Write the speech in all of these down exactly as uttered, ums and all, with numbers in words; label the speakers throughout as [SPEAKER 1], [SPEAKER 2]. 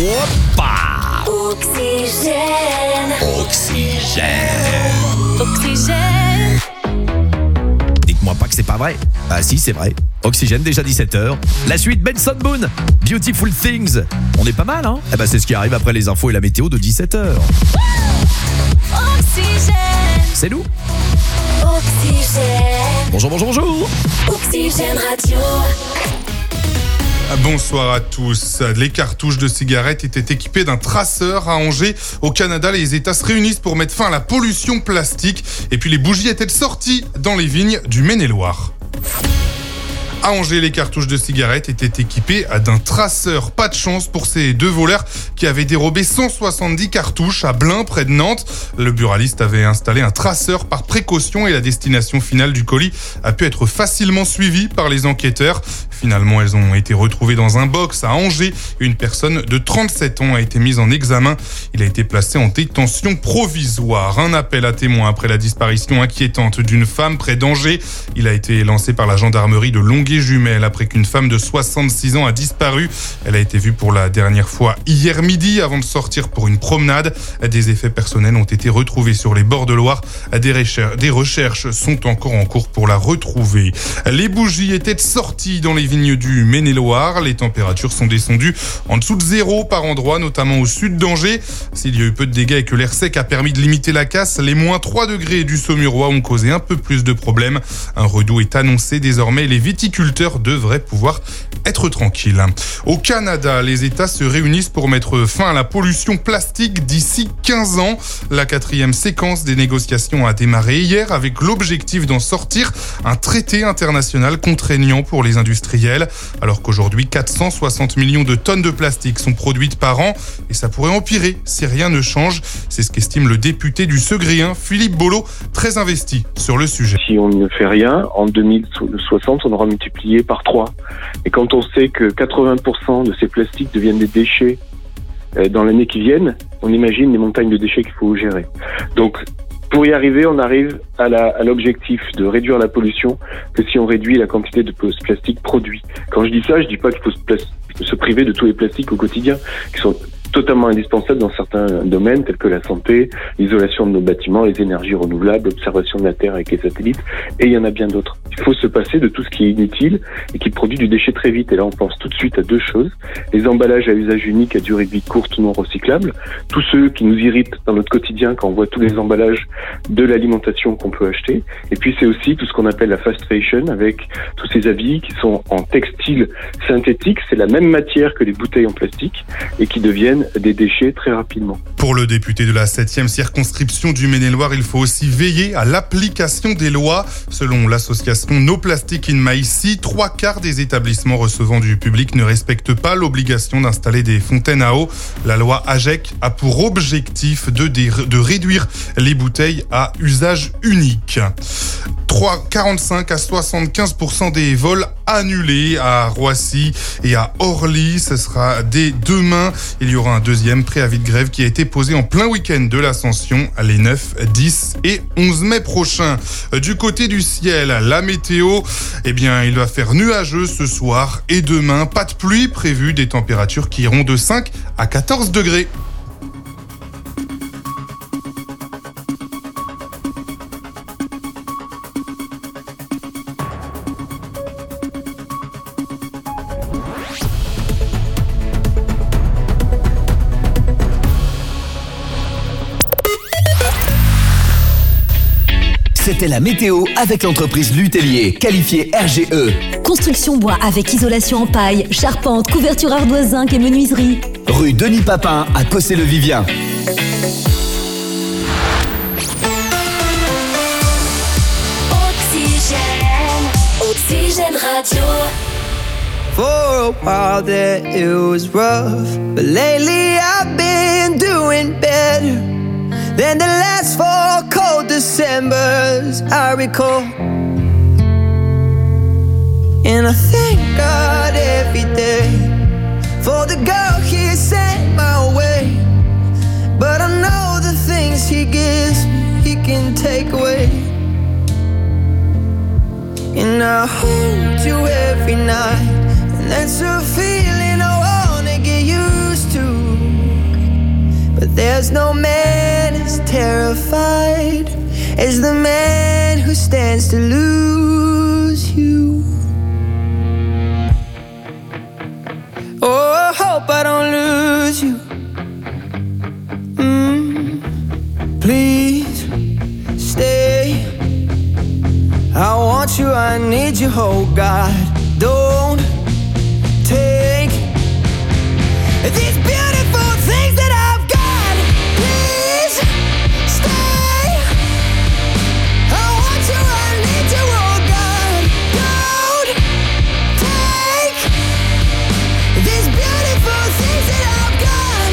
[SPEAKER 1] Hoppa!
[SPEAKER 2] Oxygène.
[SPEAKER 1] Oxygène.
[SPEAKER 2] Oxygène.
[SPEAKER 1] Dites-moi pas que c'est pas vrai. Ah si, c'est vrai. Oxygène, déjà dix-sept heures. La suite, Benson Boone, Beautiful Things. On est pas mal, hein? Eh ben, c'est ce qui arrive après les infos et la météo de dix-sept heures.
[SPEAKER 2] Oxygène.
[SPEAKER 1] C'est nous.
[SPEAKER 2] Oxygène.
[SPEAKER 1] Bonjour, bonjour, bonjour.
[SPEAKER 2] Oxygène Radio.
[SPEAKER 3] Bonsoir à tous. Les cartouches de cigarettes étaient équipées d'un traceur à Angers. Au Canada, les États se réunissent pour mettre fin à la pollution plastique. Et puis les bougies étaient sorties dans les vignes du Maine-et-Loire. À Angers, les cartouches de cigarettes étaient équipées d'un traceur. Pas de chance pour ces deux voleurs qui avaient dérobé cent soixante-dix cartouches à Blain, près de Nantes. Le buraliste avait installé un traceur par précaution et la destination finale du colis a pu être facilement suivie par les enquêteurs. Finalement, elles ont été retrouvées dans un box à Angers. Une personne de trente-sept ans a été mise en examen. Il a été placé en détention provisoire. Un appel à témoins après la disparition inquiétante d'une femme près d'Angers. Il a été lancé par la gendarmerie de Longué-Jumelles après qu'une femme de soixante-six ans a disparu. Elle a été vue pour la dernière fois hier midi avant de sortir pour une promenade. Des effets personnels ont été retrouvés sur les bords de Loire. Des recherches, des recherches sont encore en cours pour la retrouver. Les bougies étaient sorties dans les vignes du Maine-et-Loire. Les températures sont descendues en dessous de zéro par endroit, notamment au sud d'Angers. S'il y a eu peu de dégâts et que l'air sec a permis de limiter la casse, les moins trois degrés du Saumurois ont causé un peu plus de problèmes. Un redout est annoncé désormais. Les viticulteurs devraient pouvoir être tranquilles. Au Canada, les États se réunissent pour mettre fin à la pollution plastique d'ici quinze ans. La quatrième séquence des négociations a démarré hier avec l'objectif d'en sortir un traité international contraignant pour les industriels. Alors qu'aujourd'hui, quatre cent soixante millions de tonnes de plastique sont produites par an et ça pourrait empirer si rien ne change. C'est ce qu'estime le député du Segréen, Philippe Bollot, très investi sur le sujet.
[SPEAKER 4] Si on ne fait rien, en deux mille soixante, on aura multiplié par trois. Et quand on sait que quatre-vingts pour cent de ces plastiques deviennent des déchets dans l'année qui vient, on imagine les montagnes de déchets qu'il faut gérer. Donc, pour y arriver, on arrive à, la, à l'objectif de réduire la pollution que si on réduit la quantité de plastique produit. Quand je dis ça, je dis pas qu'il faut se, pla- se priver de tous les plastiques au quotidien, qui sont totalement indispensables dans certains domaines tels que la santé, l'isolation de nos bâtiments, les énergies renouvelables, l'observation de la Terre avec les satellites, et il y en a bien d'autres. Il faut se passer de tout ce qui est inutile et qui produit du déchet très vite. Et là, on pense tout de suite à deux choses. Les emballages à usage unique à durée de vie courte non recyclables, tous ceux qui nous irritent dans notre quotidien quand on voit tous les emballages de l'alimentation qu'on peut acheter. Et puis, c'est aussi tout ce qu'on appelle la fast fashion avec tous ces habits qui sont en textile synthétique. C'est la même matière que les bouteilles en plastique et qui deviennent des déchets très rapidement.
[SPEAKER 3] Pour le député de la septième circonscription du Maine-et-Loire, il faut aussi veiller à l'application des lois. Selon l'association No Plastic in Maïsi, trois quarts des établissements recevant du public ne respectent pas l'obligation d'installer des fontaines à eau. La loi AGEC a pour objectif de, dé- de réduire les bouteilles à usage unique. quarante-cinq à soixante-quinze pour cent des vols annulés à Roissy et à Orly. Ce sera dès demain. Il y aura un deuxième préavis de grève qui a été posé en plein week-end de l'Ascension les neuf, dix et onze mai prochains. Du côté du ciel, la météo, eh bien, il va faire nuageux ce soir et demain. Pas de pluie prévue, des températures qui iront de cinq à quatorze degrés.
[SPEAKER 5] C'était la météo avec l'entreprise Lutellier, qualifiée R G E.
[SPEAKER 6] Construction bois avec isolation en paille, charpente, couverture ardoise zinc et menuiserie.
[SPEAKER 5] Rue Denis Papin à Cossé-le-Vivien.
[SPEAKER 2] Oxygène. Oxygène Radio.
[SPEAKER 7] For a while there it was rough, but lately I've been doing better than the last four cold Decembers I recall. And I thank God every day for the girl He sent my way. But I know the things He gives me, He can take away. And I hold you every night, and that's a feeling I wanna get used to. There's no man as terrified as the man who stands to lose you. Oh, I hope I don't lose you. Mm, please stay. I want you, I need you, oh God. Don't take these beautiful things that I've got. Please stay. I want you, I need you, oh God. Don't take these beautiful things that I've got.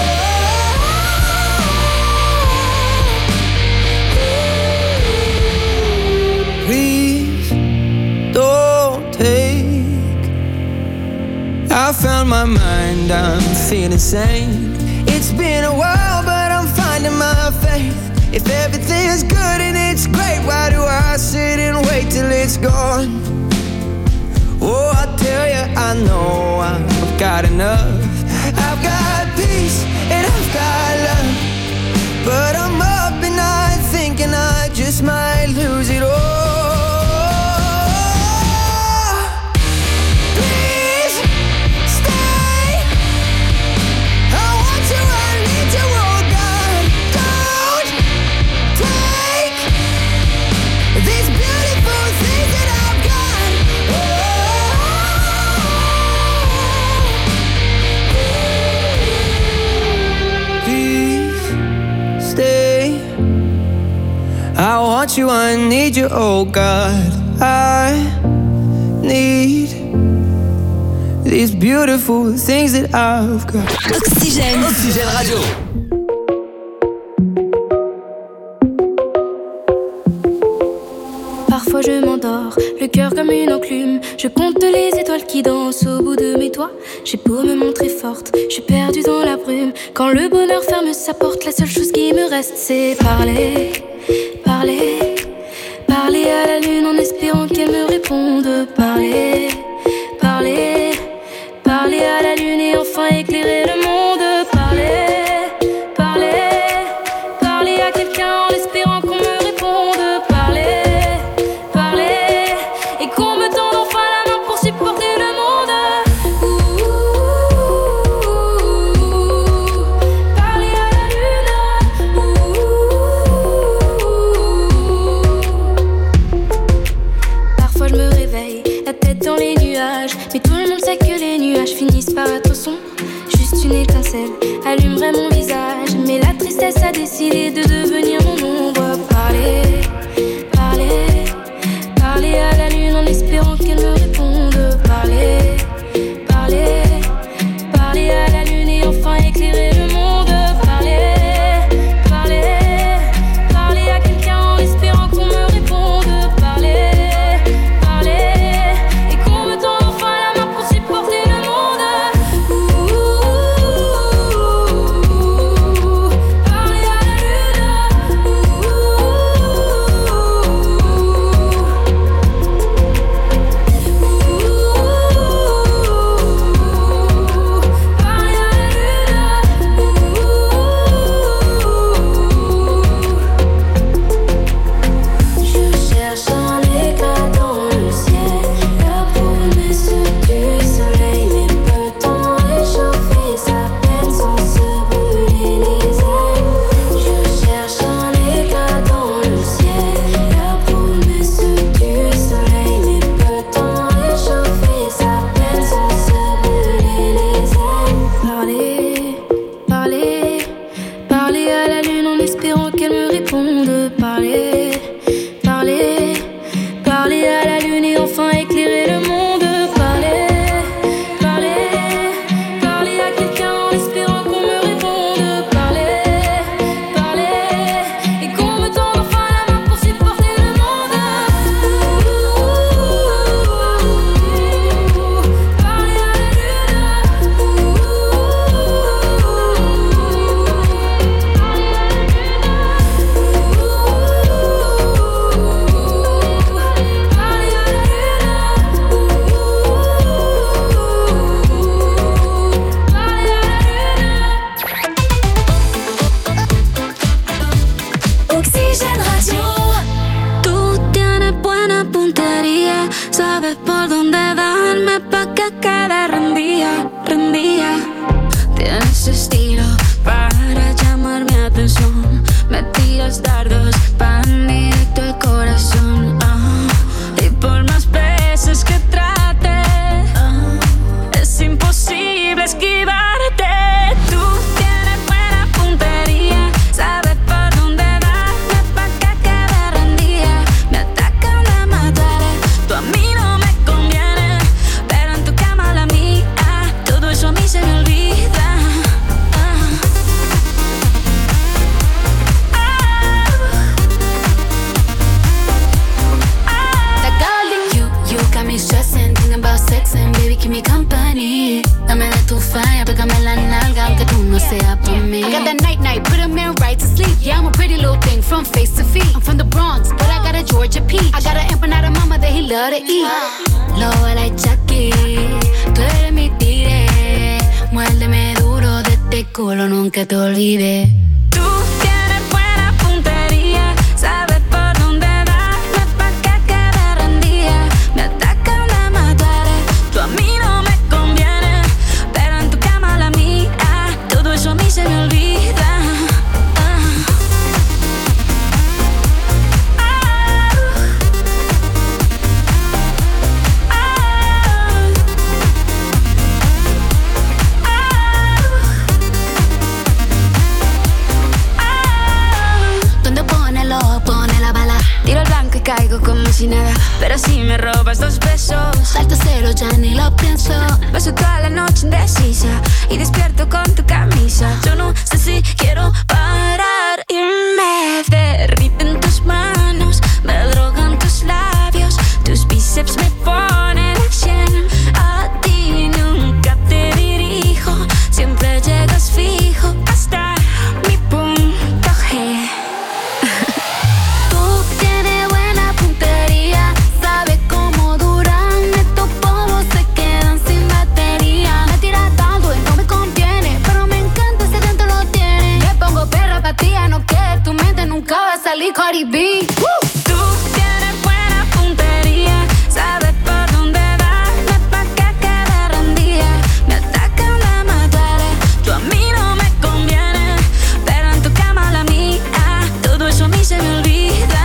[SPEAKER 7] Oh, please don't take. I found my mind, I'm feeling sane. It's been a while, but I'm finding my faith. If everything's good and it's great, why do I sit and wait till it's gone? Oh, I tell you, I know I've got enough. I've got peace and I've got love, but I'm up and I'm thinking I just might lose it all. I want you, I need you, oh God. I need these beautiful things that I've got.
[SPEAKER 6] Oxygène.
[SPEAKER 5] Oxygène Radio.
[SPEAKER 8] Parfois je m'endors, le cœur comme une enclume. Je compte les étoiles qui dansent au bout de mes doigts. J'ai beau me montrer forte, je suis perdue dans la brume. Quand le bonheur ferme sa porte, la seule chose qui me reste c'est parler. Parler, parler à la lune en espérant qu'elle me réponde. Parler, parler, parler à la lune et enfin éclairer le monde. Parler, parler, parler à quelqu'un en espérant qu'on me réponde. Parler, parler, et qu'on me tende enfin la main pour supporter le monde. Ouh, parler à la lune. Ouh, je me réveille, la tête dans les nuages. Mais tout le monde sait que les nuages finissent par être sombres. Juste une étincelle allumerait mon visage. Mais la tristesse a décidé de devenir mon ombre. Parler, parler, parler à la lune en espérant qu'elle me réponde. Parler, parler, parler à la lune et enfin éclairer le monde. Parler, parler, parler à quelqu'un en espérant qu'on me réponde. Parler, Ouh, parler à la lune. Ouh,
[SPEAKER 9] company. Dame de tu falla, pégame la nalga, aunque tú no seas pa' mí. I got that night night, put a man right to sleep. Yeah, I'm a pretty little thing from face to feet. I'm from the Bronx, but I got a Georgia peach. I got an empanada mama that he love to eat. Lobo like Chucky, tú eres mi tigre. Muérdeme duro de este culo, nunca te olvides.
[SPEAKER 8] Tú tienes buena puntería, sabes por dónde darme pa' que quede rendida. Me atacan de matar, tú a mí no me conviene, pero en tu cama la mía, todo eso a mí se me olvida.
[SPEAKER 9] Caigo como si nada,
[SPEAKER 8] pero si me robas dos besos,
[SPEAKER 9] salto cero, ya ni lo pienso.
[SPEAKER 8] Paso toda la noche indecisa y despierto con tu camisa. Yo no sé si quiero parar y me derriten tus manos, me drogan tus labios, tus bíceps me ponen a cien. A ti nunca te dirijo, siempre llegas fijo hasta mi punto G.
[SPEAKER 9] No que tu mente nunca va a salir Cardi B.
[SPEAKER 8] Woo. Tú tienes buena puntería, sabes por dónde darme pa' que quede rendida. Me atacan de matar, tú a mí no me conviene, pero en tu cama la mía, todo eso a mí se me olvida.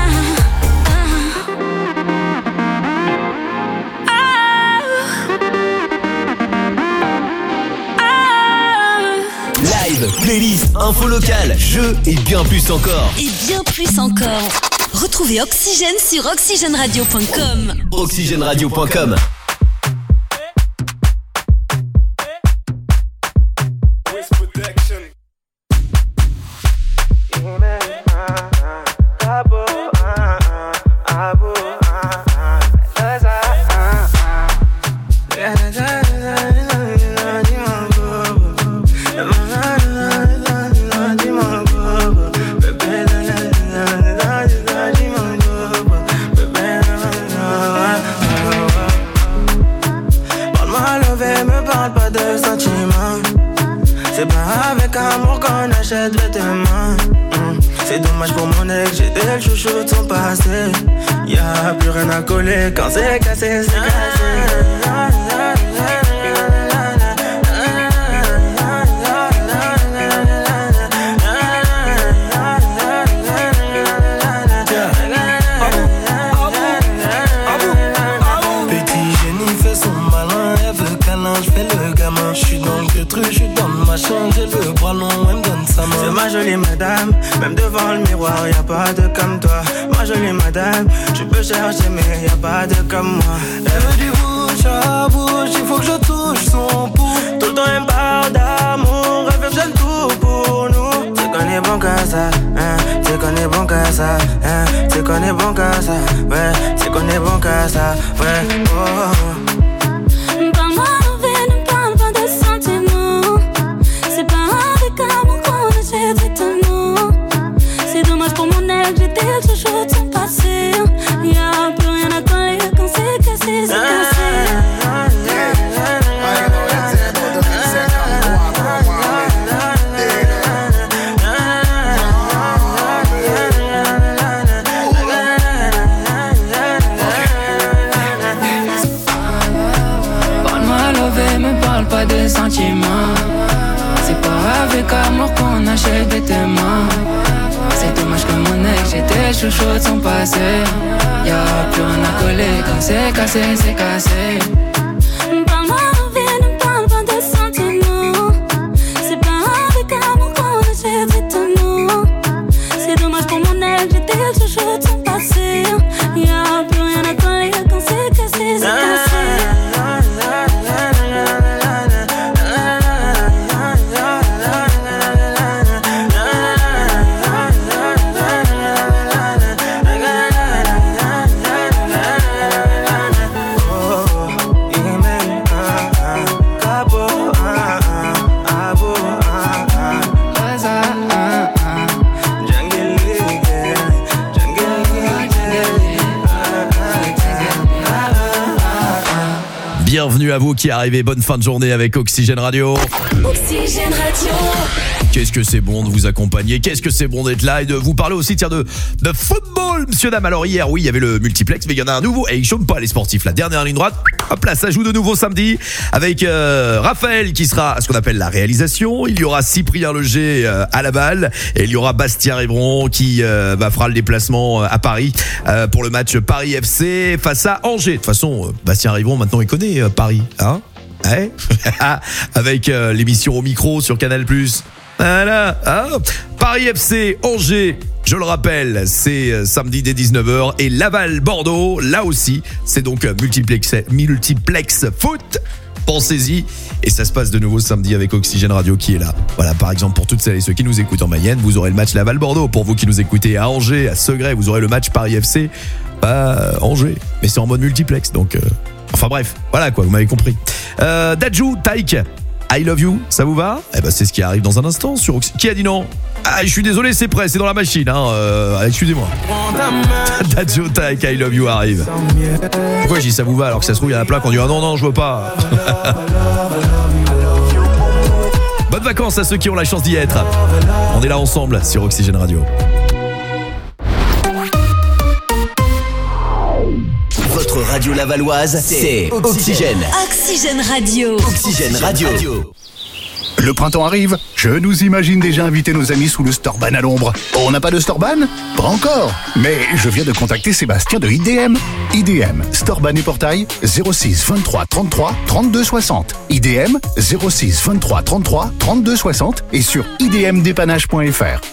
[SPEAKER 5] Live, playlist, info locale, jeux et bien plus encore.
[SPEAKER 6] Et bien plus encore. Retrouvez Oxygène sur oxygène radio point com.
[SPEAKER 5] oxygène radio point com.
[SPEAKER 7] C'est dommage pour mon ex, j'étais le chouchou de son passé. Y'a plus rien à coller quand c'est cassé, c'est cassé. Petit génie fait son malin, elle veut câlin, j'fais le gamin. J'suis dans le truc, j'suis dans le machin, j'ai le bras long, elle me donne sa main. C'est ma jolie madame, même devant le miroir, y'a pas de comme toi. Ma jolie madame, tu peux chercher mais y'a pas de comme moi. Elle veut du bouche à bouche, il faut que je touche son pouls. Tout le temps elle me parle d'amour, elle fait j'aime tout pour nous. C'est qu'on est bon qu'à ça, hein, c'est qu'on est bon qu'à ça, hein, c'est qu'on est bon qu'à ça, ouais, c'est qu'on est bon qu'à ça, ouais, oh.
[SPEAKER 8] Parle-moi d'envie, ne parle pas de sentiments. C'est pas avec amour qu'on achète étonnant. C'est dommage pour mon ex, j'étais le chouchou de son passé. Y'a plus rien à coller quand c'est cassé, c'est cassé.
[SPEAKER 10] Pas de sentiments, c'est pas avec amour qu'on achète des témoins. C'est dommage que mon ex, j'étais le chouchou de son passé. Y'a plus rien à coller quand c'est cassé, c'est cassé.
[SPEAKER 8] Parle-moi d'envie, ne parle pas de sentiments. C'est pas avec amour qu'on achète étonnant. C'est dommage pour mon ex, j'étais le chouchou de son passé. Y'a plus rien à coller quand c'est cassé, c'est cassé.
[SPEAKER 1] à vous qui arrivez. Bonne fin de journée avec Oxygène Radio.
[SPEAKER 2] Oxygène Radio.
[SPEAKER 1] Qu'est-ce que c'est bon de vous accompagner. Qu'est-ce que c'est bon d'être là et de vous parler aussi tiens, de, de football, monsieur, dame. Alors hier, oui, il y avait le multiplex, mais il y en a un nouveau. Et ils chôment pas les sportifs. La dernière ligne droite, hop là, ça joue de nouveau samedi avec euh, Raphaël qui sera à ce qu'on appelle la réalisation. Il y aura Cyprien Leger euh, à la balle. Et il y aura Bastien Rivron qui euh, bah, fera le déplacement à Paris euh, pour le match Paris F C face à Angers. De toute façon, euh, Bastien Rivron, maintenant, il connaît euh, Paris. Hein ouais. Avec euh, l'émission au micro sur Canal plus. Voilà, hein. Paris F C, Angers, je le rappelle, c'est euh, samedi dès dix-neuf heures. Et Laval, Bordeaux, là aussi, c'est donc euh, multiplex, multiplex foot. Pensez-y. Et ça se passe de nouveau samedi avec Oxygène Radio qui est là. Voilà, par exemple, pour toutes celles et ceux qui nous écoutent en Mayenne, vous aurez le match Laval-Bordeaux. Pour vous qui nous écoutez à Angers, à Segré, vous aurez le match Paris F C, bah, Angers. Mais c'est en mode multiplex, donc... Euh... Enfin bref, voilà quoi, vous m'avez compris. Euh, Dadju, Taïk, I love you, ça vous va? Eh ben c'est ce qui arrive dans un instant sur Oxy... Qui a dit non? Ah, je suis désolé, c'est prêt, c'est dans la machine, hein. Euh, excusez-moi. Dadju, Taïk, I love you arrive. Pourquoi je dis ça vous va alors que ça se trouve il y en a plein qui ont dit ah non non je veux pas. Bonnes vacances à ceux qui ont la chance d'y être. On est là ensemble sur Oxygène Radio.
[SPEAKER 5] Votre radio lavalloise, c'est Oxygène.
[SPEAKER 6] Oxygène Radio.
[SPEAKER 5] Oxygène Radio.
[SPEAKER 11] Le printemps arrive, je nous imagine déjà inviter nos amis sous le Storban à l'ombre. On n'a pas de Storban? Pas encore. Mais je viens de contacter Sébastien de I D M. I D M, Storban et Portail, zéro six vingt-trois trente-trois trente-deux soixante. I D M, zéro six vingt-trois trente-trois trente-deux soixante et sur i d m dépannage point f r.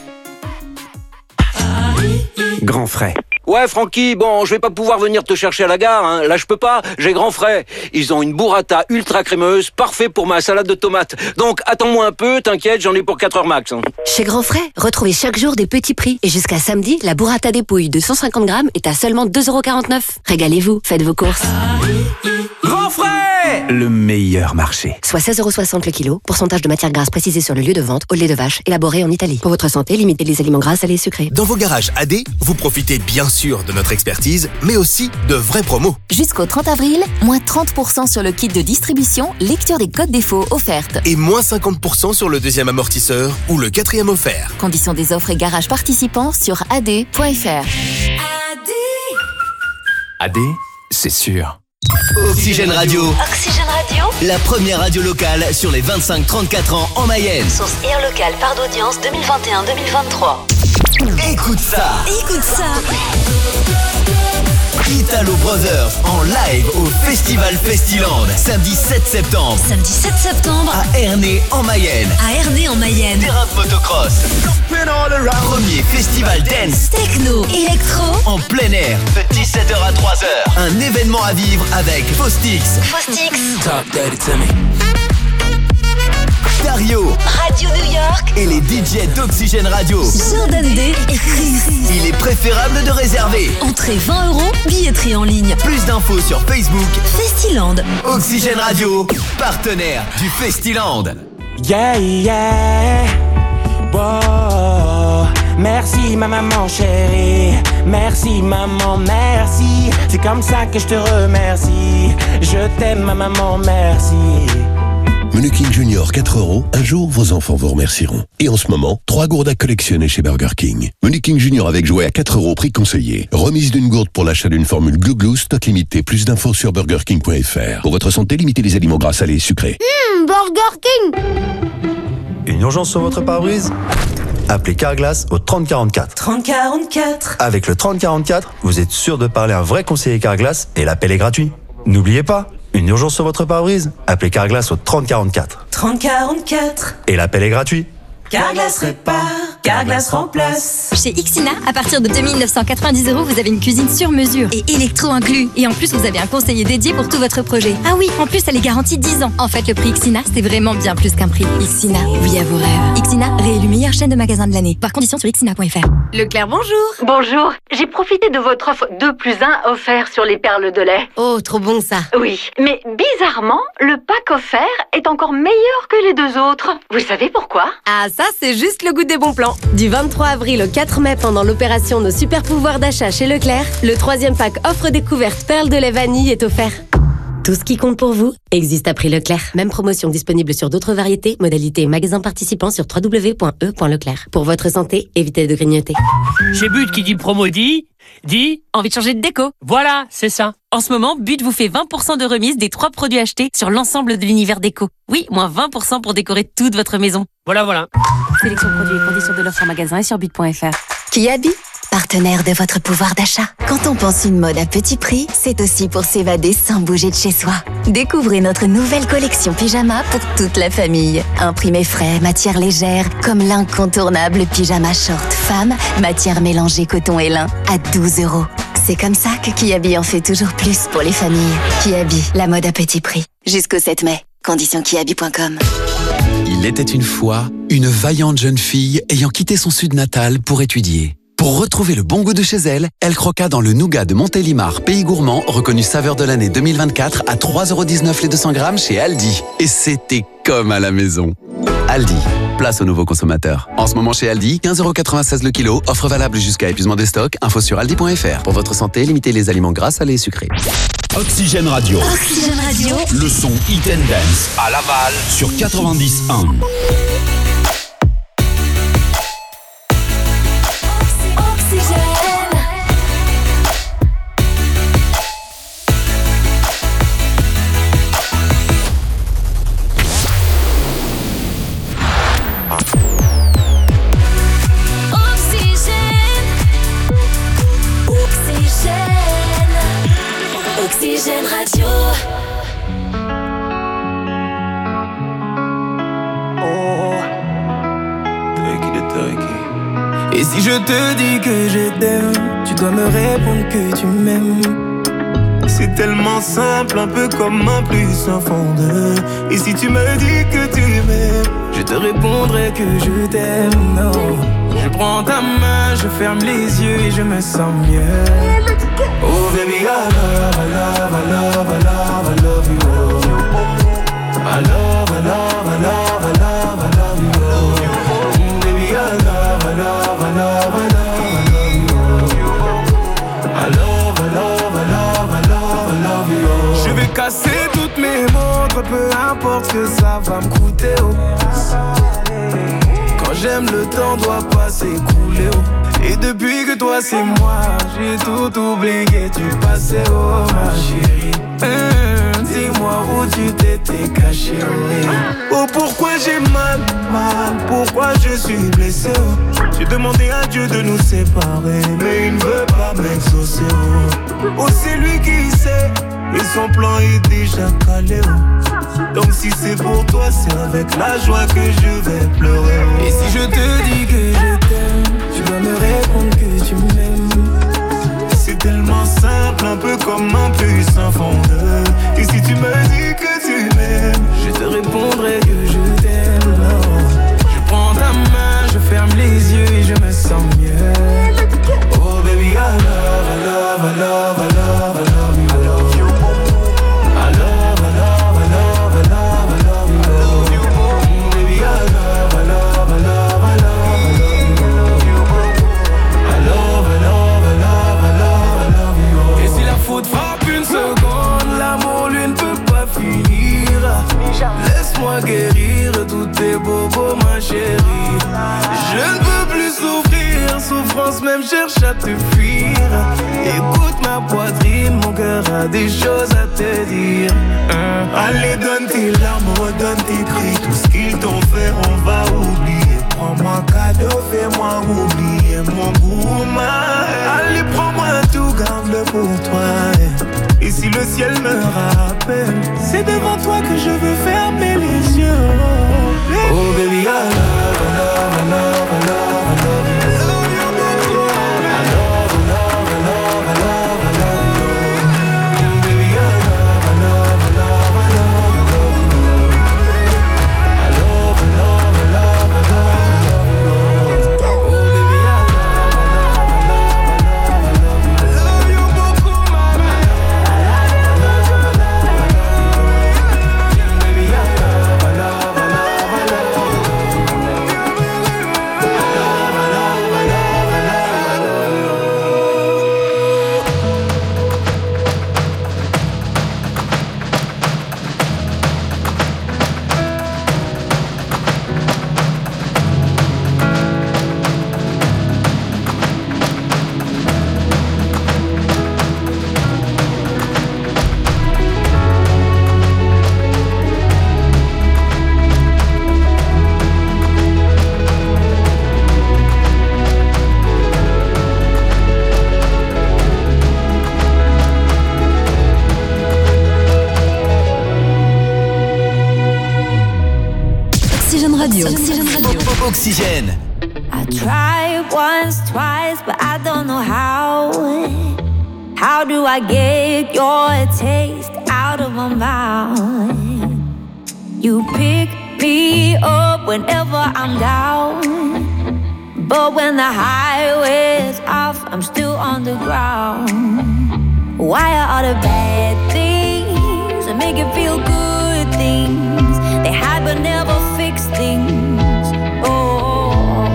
[SPEAKER 12] Grand frais. Ouais, Francky, bon, je vais pas pouvoir venir te chercher à la gare, hein. Là, je peux pas, j'ai grand frais. Ils ont une burrata ultra crémeuse, parfait pour ma salade de tomates. Donc, attends-moi un peu, t'inquiète, j'en ai pour quatre heures max. Hein.
[SPEAKER 13] Chez Grand Frais, retrouvez chaque jour des petits prix. Et jusqu'à samedi, la burrata des pouilles de cent cinquante grammes est à seulement deux euros quarante-neuf. Régalez-vous, faites vos courses.
[SPEAKER 12] Grand Frais, le meilleur marché.
[SPEAKER 13] Soit seize euros soixante le kilo, pourcentage de matière grasse précisé sur le lieu de vente, au lait de vache, élaboré en Italie. Pour votre santé, limitez les aliments gras, salés et sucrés.
[SPEAKER 5] Dans vos garages A D, vous profitez bien sûr de notre expertise, mais aussi de vraies promos.
[SPEAKER 14] Jusqu'au trente avril, moins trente pour cent sur le kit de distribution, lecture des codes défauts offertes.
[SPEAKER 5] Et moins cinquante pour cent sur le deuxième amortisseur ou le quatrième offert.
[SPEAKER 14] Conditions des offres et garages participants sur a d point f r.
[SPEAKER 12] A D, c'est sûr.
[SPEAKER 5] Oxygène Radio.
[SPEAKER 2] Oxygène Radio.
[SPEAKER 5] La première radio locale sur les vingt-cinq trente-quatre ans en Mayenne.
[SPEAKER 2] Source Air Local part d'audience deux mille vingt et un deux mille vingt-trois.
[SPEAKER 5] Écoute ça.
[SPEAKER 6] Écoute ça.
[SPEAKER 5] Italo Brothers en live au Festival Festiland, samedi sept septembre.
[SPEAKER 6] Samedi sept septembre.
[SPEAKER 5] À Ernée en Mayenne.
[SPEAKER 6] À Ernée en Mayenne.
[SPEAKER 5] Terrain de motocross. Premier festival dance,
[SPEAKER 6] techno, électro,
[SPEAKER 5] en plein air, de dix-sept heures à trois heures. Un événement à vivre avec Faustix.
[SPEAKER 6] Faustix.
[SPEAKER 12] Talk dirty to me.
[SPEAKER 5] Dario,
[SPEAKER 2] Radio New York
[SPEAKER 5] et les D J d'Oxygène Radio.
[SPEAKER 6] Jordan D et Chris.
[SPEAKER 5] Il est préférable de réserver.
[SPEAKER 6] Entrée vingt euros, billetterie en ligne.
[SPEAKER 5] Plus d'infos sur Facebook.
[SPEAKER 6] Festiland.
[SPEAKER 5] Oxygène Radio, partenaire du Festiland.
[SPEAKER 15] Yeah, yeah. Wow. Merci ma maman chérie. Merci maman, merci. C'est comme ça que je te remercie. Je t'aime ma maman, merci.
[SPEAKER 16] Menu King Junior quatre euros, un jour vos enfants vous remercieront. Et en ce moment, trois gourdes à collectionner chez Burger King. Menu King Junior avec jouet à quatre euros, prix conseillé. Remise d'une gourde pour l'achat d'une formule Glou Glou, stock limité. Plus d'infos sur burger king point f r. Pour votre santé, limitez les aliments gras, salés et sucrés.
[SPEAKER 17] Mmh, Burger King.
[SPEAKER 18] Une urgence sur votre pare-brise? Appelez Carglass au trente quarante-quatre.
[SPEAKER 19] trente quarante-quatre.
[SPEAKER 18] Avec le trente quarante-quatre, vous êtes sûr de parler à un vrai conseiller Carglass et l'appel est gratuit. N'oubliez pas, une urgence sur votre pare-brise? Appelez Carglass au trente quarante-quatre.
[SPEAKER 19] trente quarante-quatre.
[SPEAKER 18] Et l'appel est gratuit.
[SPEAKER 19] Carglass répare, Carglass remplace.
[SPEAKER 20] Chez Ixina, à partir de deux mille neuf cent quatre-vingt-dix euros, vous avez une cuisine sur mesure et électro inclus. Et en plus, vous avez un conseiller dédié pour tout votre projet. Ah oui, en plus, elle est garantie dix ans. En fait, le prix Ixina, c'est vraiment bien plus qu'un prix. Ixina, oui à vos rêves. Ixina, réélu meilleure chaîne de magasins de l'année. Par condition sur ixina point f r.
[SPEAKER 21] Leclerc, bonjour. Bonjour. J'ai profité de votre offre deux plus un offert sur les perles de lait.
[SPEAKER 13] Oh, trop bon ça.
[SPEAKER 21] Oui, mais bizarrement, le pack offert est encore meilleur que les deux autres. Vous savez pourquoi?
[SPEAKER 13] Ah, ça, c'est juste le goût des bons plans. Du vingt-trois avril au quatre mai, pendant l'opération Nos super pouvoirs d'achat chez Leclerc, le troisième pack offre découverte perles de lait vanille est offert. Tout ce qui compte pour vous existe à prix Leclerc. Même promotion disponible sur d'autres variétés, modalités et magasins participants sur w w w point e point leclerc. Pour votre santé, évitez de grignoter.
[SPEAKER 4] Chez But qui dit promo dit, dit
[SPEAKER 20] envie de changer de déco.
[SPEAKER 4] Voilà, c'est ça.
[SPEAKER 20] En ce moment, But vous fait vingt pour cent de remise des trois produits achetés sur l'ensemble de l'univers déco. Oui, moins vingt pour cent pour décorer toute votre maison.
[SPEAKER 4] Voilà, voilà.
[SPEAKER 20] Sélection produits et conditions de l'offre en magasin et sur but point f r.
[SPEAKER 22] Kiabi, partenaire de votre pouvoir d'achat. Quand on pense une mode à petit prix, c'est aussi pour s'évader sans bouger de chez soi. Découvrez notre nouvelle collection pyjama pour toute la famille. Imprimé frais, matière légère, comme l'incontournable pyjama short femme, matière mélangée coton et lin, à douze euros. C'est comme ça que Kiabi en fait toujours plus pour les familles. Kiabi, la mode à petit prix. Jusqu'au sept mai. Conditions kiabi point com.
[SPEAKER 23] Il était une fois une vaillante jeune fille ayant quitté son sud natal pour étudier. Pour retrouver le bon goût de chez elle, elle croqua dans le nougat de Montélimar, pays gourmand, reconnu saveur de l'année deux mille vingt-quatre à trois euros dix-neuf les deux cents grammes chez Aldi. Et c'était comme à la maison. Aldi, place aux nouveaux consommateurs. En ce moment chez Aldi, quinze euros quatre-vingt-seize le kilo, offre valable jusqu'à épuisement des stocks, info sur aldi point f r. Pour votre santé, limitez les aliments gras, salés et sucrés.
[SPEAKER 5] Oxygène Radio.
[SPEAKER 6] Oxygène Radio.
[SPEAKER 5] Le son Hit and Dance à Laval sur quatre-vingt-dix virgule un.
[SPEAKER 6] Oxygène Radio.
[SPEAKER 7] Et si je te dis que je t'aime, tu dois me répondre que tu m'aimes. C'est tellement simple, un peu comme un plus un fond de. Et si tu me dis que tu m'aimes, je te répondrai que je t'aime. Non, je prends ta main, je ferme les yeux et je me sens mieux. Oh baby, I love, I love, I love, I love, I love you. I love, I love, I love, I love, I love you. Mm, baby, I love, I love, I love, I love, I love you. I love, I love, I love, I love, I love you. Je vais casser toutes mes montres, peu importe ce que ça va me coûter. Oh. Quand j'aime, le temps doit pas s'écouler. Oh. Et depuis que toi c'est moi, j'ai tout oublié, tu passais, oh ma chérie. Mmh, dis-moi où tu t'étais caché, oui. Oh pourquoi j'ai mal, mal, pourquoi je suis blessé, oh. J'ai demandé à Dieu de nous séparer, mais il ne veut pas m'exaucer, oh. Oh c'est lui qui sait, et son plan est déjà calé, oh. Donc si c'est pour toi, c'est avec la joie que je vais pleurer, oh. Et si je te dis que je t'aime, tu dois me répondre que tu m'aimes. C'est tellement simple, un peu comme un plus un fond de. Et si tu me dis que tu m'aimes, je te répondrai que je t'aime. Non. Je prends ta main, je ferme les yeux et je me sens mieux. Oh baby, I love, I love, I love, I love, I love you. I love, I love, I love, I love, I love you. Baby, I love, I love, I love, I love. Frappe une seconde, l'amour lui ne peut pas finir. Laisse-moi guérir tous tes bobos ma chérie. Je ne peux plus souffrir, souffrance même cherche à te fuir. Écoute ma poitrine, mon cœur a des choses à te dire. hein. Allez donne tes larmes, donne tes cris. Tout ce qu'ils t'ont fait on va oublier. Prends-moi un cadeau, fais-moi oublier mon goût. Allez prends-moi tout, garde-le pour toi. Et si le ciel me rappelle, c'est devant toi que je veux fermer les yeux. Oh baby, I love, I love, I love, I love, I love you.
[SPEAKER 6] Radio.
[SPEAKER 5] Oxygène.
[SPEAKER 3] I tried once, twice, but I don't know how. How do I get your taste out of my mouth? You pick me up whenever I'm down, but when the highway's off, I'm still on the ground. Why are all the bad things that make it feel good things? They hide but never fix things. Oh,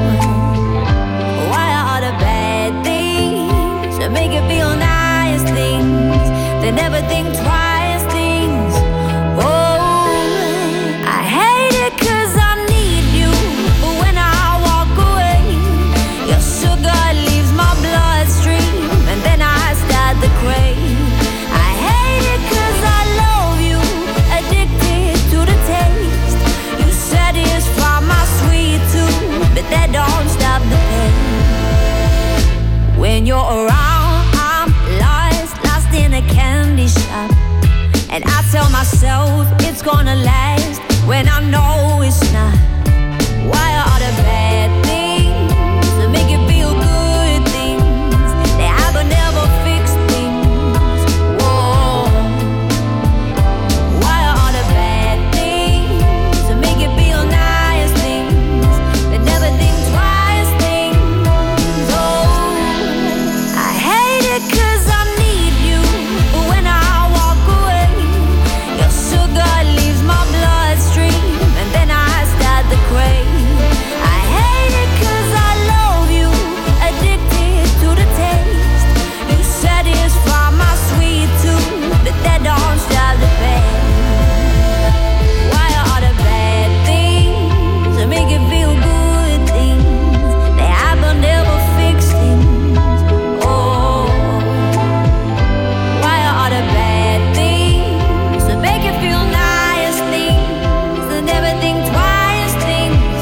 [SPEAKER 3] why are all the bad things that make it feel nice things? They never think twice things. Oh, I hate it 'cause I need you, but when I walk away, your sugar leaves my bloodstream, and then I start to crave. I hate it 'cause I love you, addicted to the taste. You satisfy my sweet tooth, but that don't stop the pain. When you're around, I'm lost, lost in a candy shop, and I tell myself it's gonna last when I know it's not. Why are all the bad things that make it feel good things? They have but never fix things. Whoa. Why are all the bad things that make it feel nice things? They never think twice things. Oh, I hate it 'cause I need you, but when I walk away, your sugar leaves my bloodstream, and then I start to crave. I hate it 'cause I love you, addicted to the taste. You satisfy my sweet tooth, but that don't stop the pain. Why are all the bad things that make it feel good things? They happen, never fix things. Oh, why are all the bad things that make it feel nice things? They never think twice things.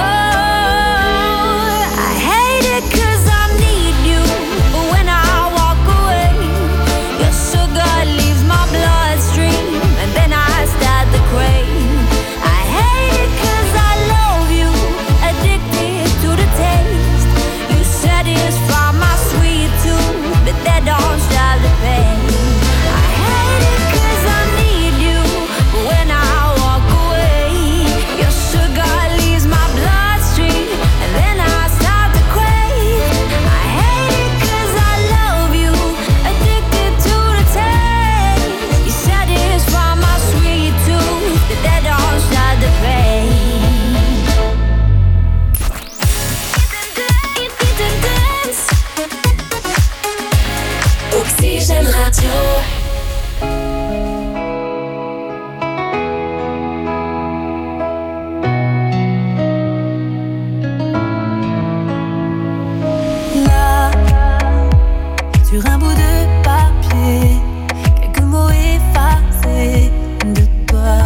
[SPEAKER 3] Oh, I hate it 'cause I need you, but when I walk away, your sugar leaves my bloodstream, and then I start to crave. I hate it 'cause I love you, addicted to the taste. You satisfy my sweet tooth, but that don't stop the pain. I hate it 'cause I need you, but when I walk away, your sugar leaves my bloodstream, and then I start to crave. I hate it 'cause I love you, addicted to the taste. You satisfy my sweet tooth, but that don't stop the pain.
[SPEAKER 19] Oxygène Radio.
[SPEAKER 3] Là, sur un bout de papier, quelques mots effacés de toi.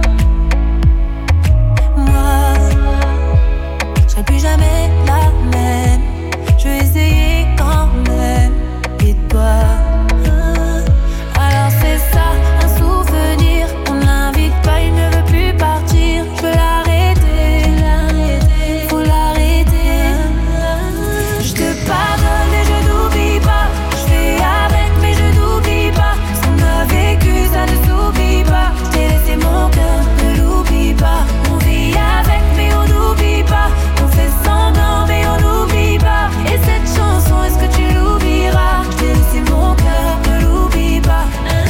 [SPEAKER 3] Moi, je serai plus jamais la même. Je vais essayer quand même. Et toi, alors c'est ça, un souvenir. On l'invite pas, il ne veut plus partir. Je veux l'arrêter, faut l'arrêter. Je te pardonne mais je n'oublie pas. Je fais avec mais je n'oublie pas. Ce qu'on a vécu ça ne s'oublie pas. Je t'ai laissé mon cœur, ne l'oublie pas. On vit avec mais on n'oublie pas. On fait semblant mais on n'oublie pas. Et cette chanson, est-ce que tu l'oublieras? Je t'ai laissé mon cœur, ne l'oublie pas.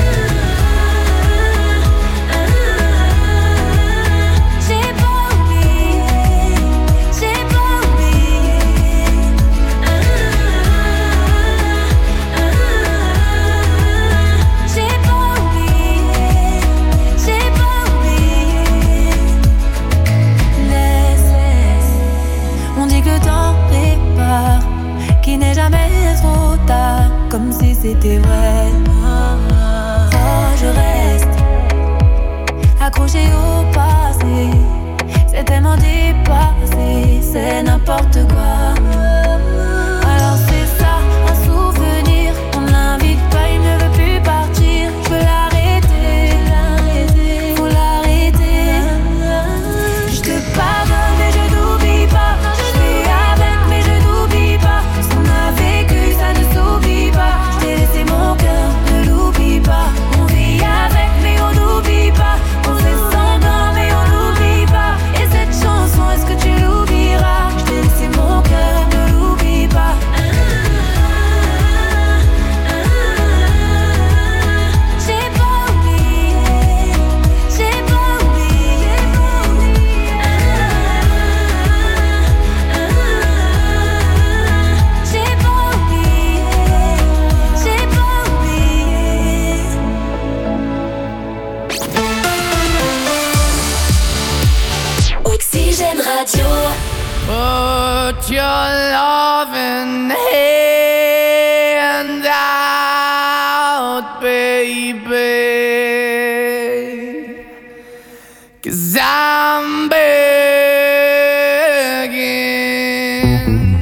[SPEAKER 3] J'ai pas oublié, j'ai pas oublié. J'ai pas oublié, j'ai pas oublié. Laisse, on dit que le temps répare, qu'il n'est jamais trop tard, comme si c'était vrai. Oh, je reste accroché au passé, c'est tellement dépassé, c'est n'importe quoi. Alors c'est ça, un souvenir, on l'invite pas, il ne veut plus partir. Je veux l'arrêter, faut l'arrêter. Je te pardonne
[SPEAKER 2] Radio.
[SPEAKER 8] Put your loving hand out, baby, 'cause I'm begging.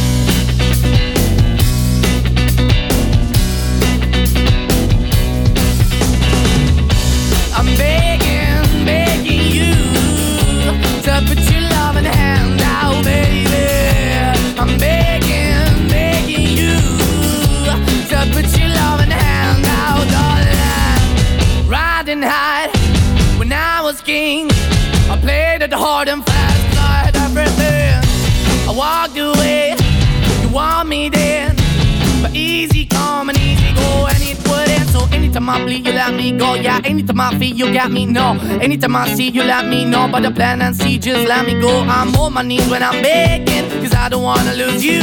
[SPEAKER 8] I'm begging, begging you to put your loving hand out, baby. I'm begging, begging you to put your loving hand out, darling. Riding high when I was king, I played it hard and fast, I had everything. I walked away, you want me then, but easy come and easy go, and it wouldn't. So anytime I bleed, you let me go. Yeah, anytime I feel, you got me, no. Anytime I see, you let me know. But the plan and see, just let me go. I'm on my knees when I'm begging, 'cause I don't wanna lose you.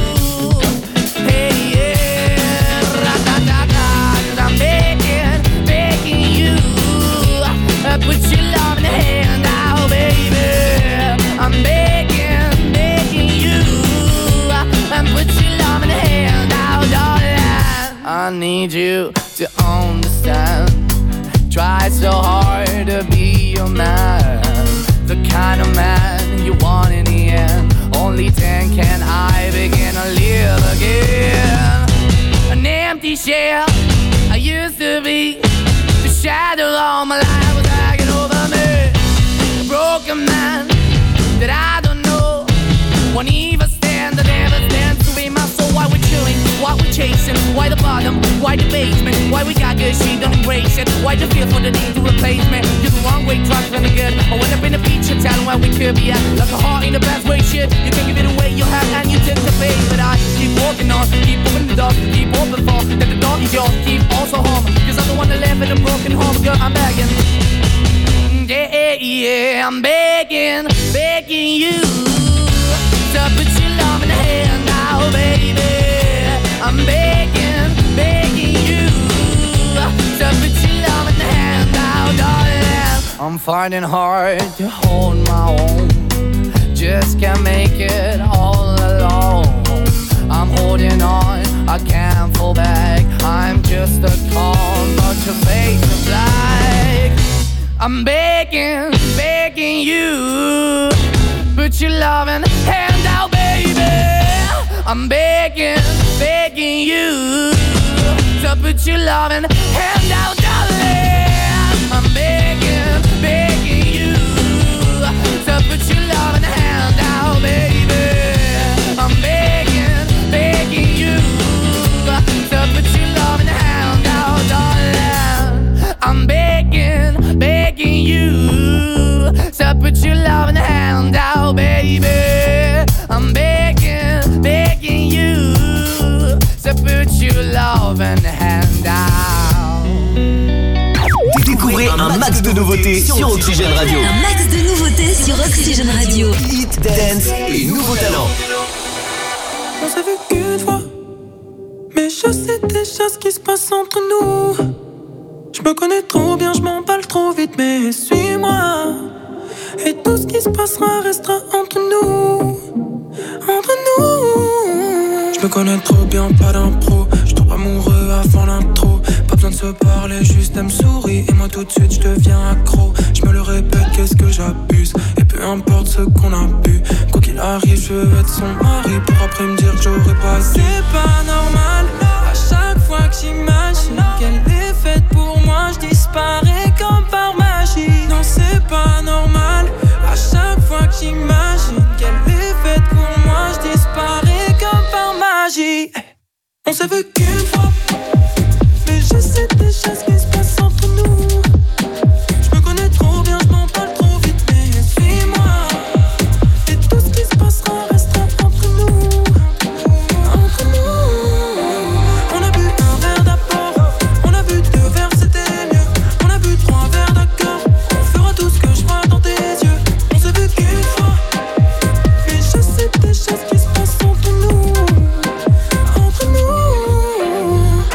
[SPEAKER 8] Hey, yeah, ra-da-da-da, 'cause I'm begging, begging you. Uh, put your love in the hand out, baby. I'm begging, begging you. Uh, and put your love in the hand out, darling. I need you to understand. Try so hard to be your man, the kind of man you want in the end. Only then can I begin to live again. An empty shell I used to be, the shadow all my life was hanging over me. A broken man that I don't know, won't even stand, that never stands to be my soul. Why we chilling, why we chasing, why the bottom, why the basement, why we got good, she don't embrace it, why the feel for the need to replace me. You're the wrong way, trying to good. I went up in the feature town where we could be at, like a heart in the best way, shit. You can give it away, you have, and you tend to pay. But I keep walking on, keep moving the door, keep open for, that the door is yours, keep also home, 'cause I'm the one that live in a broken home. Girl, I'm begging, yeah, yeah, I'm begging, begging you to put your love in the hand now, baby. I'm begging, begging you to put your love in the hand now, darling. I'm finding hard to hold my own, just can't make it all alone. I'm holding on, I can't fall back, I'm just a call, but your face is black. I'm begging, begging you, put your loving hand out, baby. I'm begging, begging you to put your loving hand out, darling. I'm begging, begging you to put your loving hand out, baby. I'm begging, begging you to put your loving hand out, darling. I'm begging, begging you to put your loving hand out, baby. I'm begging, begging you to put your loving hand out.
[SPEAKER 5] Découvrez un max de nouveautés sur Oxygène Radio.
[SPEAKER 6] Un max de nouveautés sur Oxygène Radio.
[SPEAKER 5] Hit, dance et nouveaux talents.
[SPEAKER 9] On s'est vu qu'une fois, mais je sais déjà ce qui se passe entre nous. Je me connais trop bien, je m'emballe trop vite, mais suis-moi. Et tout ce qui se passera restera entre nous. Entre nous. Je me connais trop bien, pas d'impro. Je tombe amoureux avant l'intro. Pas besoin de se parler, juste elle me sourit. Et moi tout de suite je deviens accro. Je me le répète, qu'est-ce que j'abuse. Et peu importe ce qu'on a bu, quoi qu'il arrive, je veux être son mari. Pour après me dire que j'aurais pas. C'est pas normal. À chaque fois que j'imagine qu'elle est faite pour moi, je disparais comme par magie. Non, c'est pas normal. À chaque fois que j'imagine qu'elle est faite pour moi, je disparais comme par magie. On s'est vu qu'une fois, mais je sais déjà ce qui se passe entre nous. Je me connais trop bien, je m'emballe trop vite, mais suis-moi. Et tout ce qui se passera restera entre nous. Entre nous. On a bu un verre d'abord, on a bu deux verres, c'était mieux. On a bu trois verres, d'accord. On fera tout ce que je vois dans tes yeux. On s'est vu qu'une fois, mais je sais déjà ce qui se passe entre nous. Entre nous.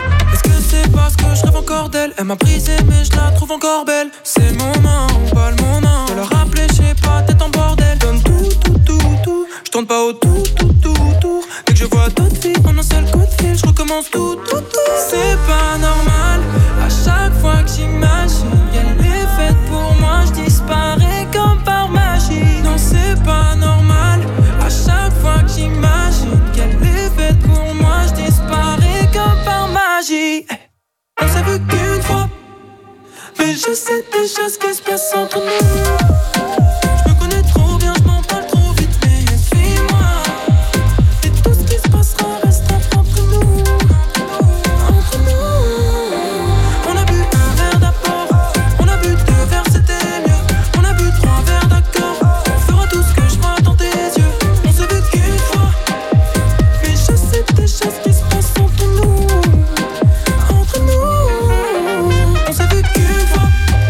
[SPEAKER 9] des choses qui se passent entre nous. Je me connais trop bien, je m'en parle trop vite, mais suis-moi. Et tout ce qui se passera restera entre nous. Entre nous. On a bu un verre d'abord, on a bu deux verres, c'était mieux. On a bu trois verres d'accord, on fera tout ce que je vois dans tes yeux. On s'est vu qu'une fois, mais je sais des choses qui se passent entre nous. Entre nous. On s'est vu qu'une fois.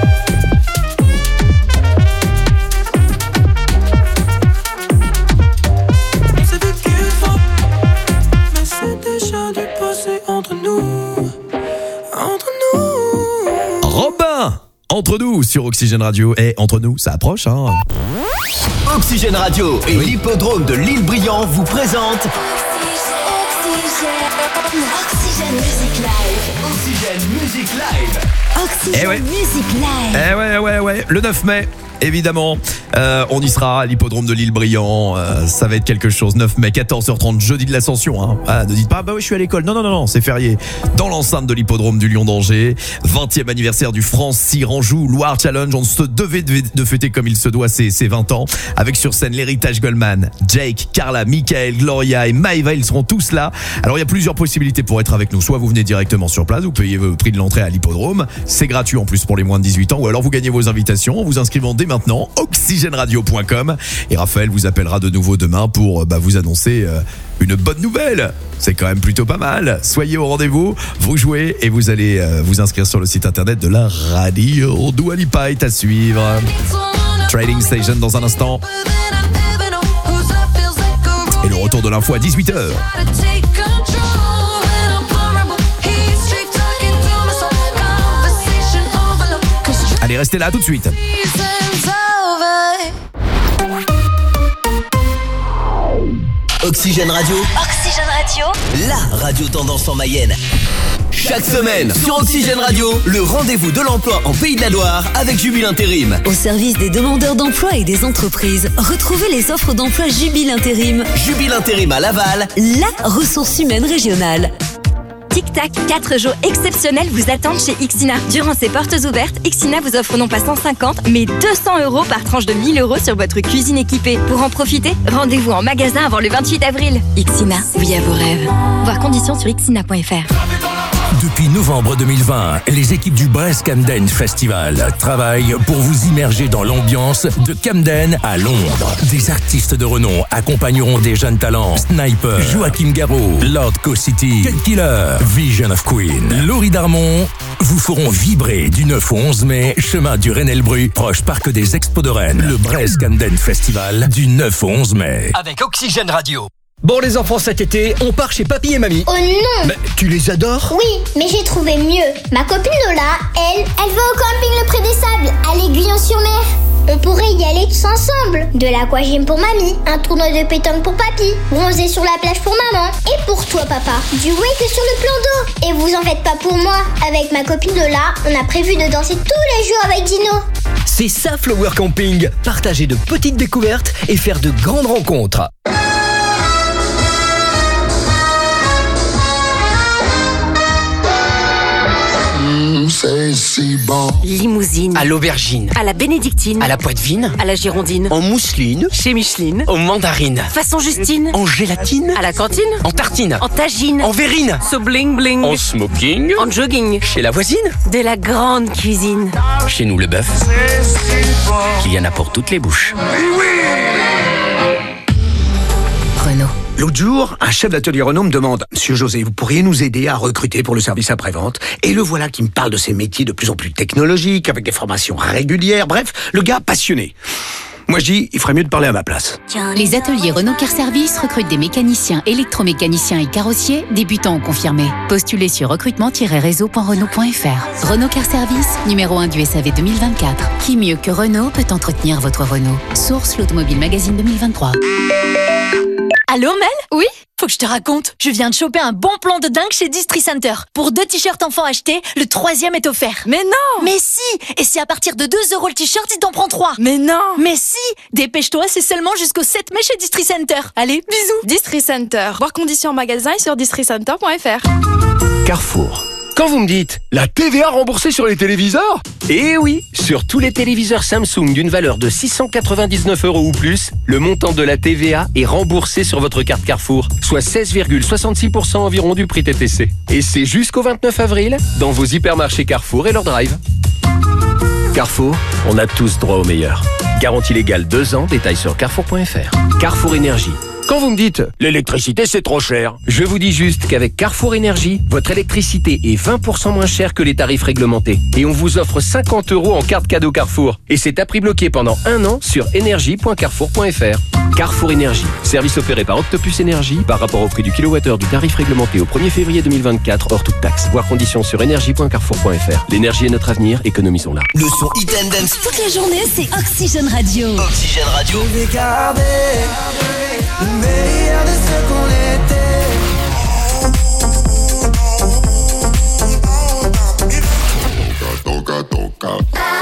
[SPEAKER 9] On s'est vu qu'une fois, mais c'est déjà du passé entre nous. Entre nous.
[SPEAKER 1] Robin, entre nous sur Oxygène Radio. Et entre nous, ça approche, hein.
[SPEAKER 5] Oxygène Radio et l'hippodrome de l'Île-Briand vous présentent
[SPEAKER 22] Oxygène Music Live.
[SPEAKER 5] Oxygène Music Live.
[SPEAKER 22] Oxygène
[SPEAKER 1] Eh ouais.
[SPEAKER 22] Music Live.
[SPEAKER 1] Eh ouais, ouais, ouais, le neuf mai. Évidemment, euh, on y sera à l'hippodrome de l'Île-Briand. Euh, ça va être quelque chose. neuf mai, quatorze heures trente, jeudi de l'Ascension. Hein. Ah, ne dites pas, bah oui, je suis à l'école. Non, non, non, non, c'est férié. Dans l'enceinte de l'hippodrome du Lion d'Angers, vingtième anniversaire du France-Six-Anjou Loire Challenge. On se devait de fêter comme il se doit ses, ses vingt ans. Avec sur scène l'héritage Goldman, Jake, Carla, Michael, Gloria et Maïva. Ils seront tous là. Alors, il y a plusieurs possibilités pour être avec nous. Soit vous venez directement sur place, vous payez le prix de l'entrée à l'hippodrome. C'est gratuit en plus pour les moins de dix-huit ans. Ou alors vous gagnez vos invitations en vous inscrivant dès maintenant. oxygène radio point com. Et Raphaël vous appellera de nouveau demain pour bah, vous annoncer euh, une bonne nouvelle. C'est quand même plutôt pas mal. Soyez au rendez-vous, vous jouez et vous allez euh, vous inscrire sur le site internet de la radio. Dua Lipa est à suivre. Trading Station dans un instant. Et le retour de l'info à dix-huit heures. Allez, restez là tout de suite.
[SPEAKER 5] Oxygène Radio,
[SPEAKER 2] Oxygène Radio,
[SPEAKER 5] la radio tendance en Mayenne. Chaque semaine sur Oxygène Radio, le rendez-vous de l'emploi en Pays de la Loire avec Jubile Intérim.
[SPEAKER 6] Au service des demandeurs d'emploi et des entreprises, retrouvez les offres d'emploi Jubile Intérim.
[SPEAKER 5] Jubile Intérim à Laval,
[SPEAKER 6] la ressource humaine régionale.
[SPEAKER 20] Tic-tac, quatre jours exceptionnels vous attendent chez Ixina. Durant ces portes ouvertes, Ixina vous offre non pas cent cinquante, mais deux cents euros par tranche de mille euros sur votre cuisine équipée. Pour en profiter, rendez-vous en magasin avant le vingt-huit avril. Ixina, oui à vos rêves. Voir conditions sur ixina point f r.
[SPEAKER 10] Depuis novembre deux mille vingt, les équipes du Brest Camden Festival travaillent pour vous immerger dans l'ambiance de Camden à Londres. Des artistes de renom accompagneront des jeunes talents Sniper, Joachim Garraud, Lord Co-City, Cut Killer, Vision of Queen, Laurie Darmon vous feront vibrer du neuf au onze mai, chemin du Rennes-Bru, proche parc des Expos de Rennes. Le Brest Camden Festival du neuf au onze mai.
[SPEAKER 5] avec Oxygène Radio.
[SPEAKER 11] Bon les enfants, cet été, on part chez papy et mamie.
[SPEAKER 17] Oh non!
[SPEAKER 11] Mais tu les adores?
[SPEAKER 17] Oui, mais j'ai trouvé mieux. Ma copine Lola, elle, elle va au camping Le Pré des Sables, à l'Aiguillon-sur-Mer. On pourrait y aller tous ensemble. De l'aquagym pour mamie, un tournoi de pétanque pour papy, bronzer sur la plage pour maman. Et pour toi papa, du wake sur le plan d'eau. Et vous en faites pas pour moi. Avec ma copine Lola, on a prévu de danser tous les jours avec Dino.
[SPEAKER 11] C'est ça Flower Camping. Partager de petites découvertes et faire de grandes rencontres.
[SPEAKER 24] C'est si bon.
[SPEAKER 25] Limousine.
[SPEAKER 24] À l'aubergine.
[SPEAKER 25] À la bénédictine.
[SPEAKER 24] À la poitevine.
[SPEAKER 25] À la girondine.
[SPEAKER 24] En mousseline.
[SPEAKER 25] Chez Micheline.
[SPEAKER 24] En mandarine.
[SPEAKER 25] Façon Justine.
[SPEAKER 24] En gélatine.
[SPEAKER 25] À la cantine.
[SPEAKER 24] En tartine.
[SPEAKER 25] En tagine.
[SPEAKER 24] En verrine.
[SPEAKER 25] So bling bling.
[SPEAKER 24] En smoking.
[SPEAKER 25] En jogging.
[SPEAKER 24] Chez la voisine.
[SPEAKER 25] De la grande cuisine.
[SPEAKER 24] Chez nous le bœuf. Il y en a pour toutes les bouches.
[SPEAKER 25] Renault.
[SPEAKER 26] L'autre jour, un chef d'atelier Renault me demande « Monsieur José, vous pourriez nous aider à recruter pour le service après-vente ?» Et le voilà qui me parle de ces métiers de plus en plus technologiques, avec des formations régulières, bref, le gars passionné. Moi je dis, il ferait mieux de parler à ma place.
[SPEAKER 27] Les ateliers Renault Car Service recrutent des mécaniciens, électromécaniciens et carrossiers, débutants ou confirmés. Postulez sur recrutement tiret réseau point renault point f r. Renault Car Service, numéro un du S A V deux mille vingt-quatre. Qui mieux que Renault peut entretenir votre Renault? Source l'Automobile Magazine deux mille vingt-trois.
[SPEAKER 28] Allô Mel? Oui? Faut que je te raconte, je viens de choper un bon plan de dingue chez Distri-Center. Pour deux t-shirts enfants achetés, le troisième est offert. Mais non! Mais si! Et c'est à partir de deux euros le t-shirt si t'en prends trois. Mais non! Mais si! Dépêche-toi, c'est seulement jusqu'au sept mai chez Distri-Center. Allez, bisous!
[SPEAKER 29] Distri-Center. Voir conditions en magasin et sur distri center point f r.
[SPEAKER 30] Carrefour.
[SPEAKER 4] Quand vous me dites la T V A remboursée sur les téléviseurs? Eh oui, sur tous les téléviseurs Samsung d'une valeur de six cent quatre-vingt-dix-neuf euros ou plus, le montant de la T V A est remboursé sur votre carte Carrefour, soit seize virgule soixante-six pour cent environ du prix T T C. Et c'est jusqu'au vingt-neuf avril dans vos hypermarchés Carrefour et leur drive. Carrefour, on a tous droit au meilleur. Garantie légale deux ans, détails sur carrefour point f r. Carrefour Énergie. Quand vous me dites « l'électricité c'est trop cher », je vous dis juste qu'avec Carrefour Énergie, votre électricité est vingt pour cent moins chère que les tarifs réglementés. Et on vous offre cinquante euros en carte cadeau Carrefour. Et c'est à prix bloqué pendant un an sur énergie point carrefour point f r. Carrefour Énergie, service opéré par Octopus Énergie par rapport au prix du kilowattheure du tarif réglementé au premier février deux mille vingt-quatre hors toute taxe. Voir conditions sur énergie point carrefour point f r. L'énergie est notre avenir, économisons-la.
[SPEAKER 5] Le son Hit and Dance.
[SPEAKER 6] Toute la journée, c'est Oxygène Radio.
[SPEAKER 5] Oxygène Radio.
[SPEAKER 7] Je vais garder le meilleur de ce qu'on était. Toca, toca, toca.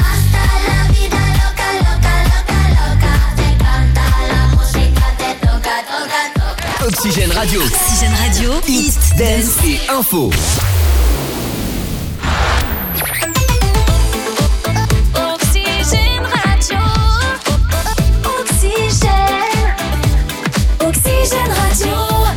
[SPEAKER 5] Oxygène Radio.
[SPEAKER 6] Oxygène Radio.
[SPEAKER 5] Hit, Dance et Info.
[SPEAKER 3] Oxygène Radio. Oxygène. Oxygène Radio.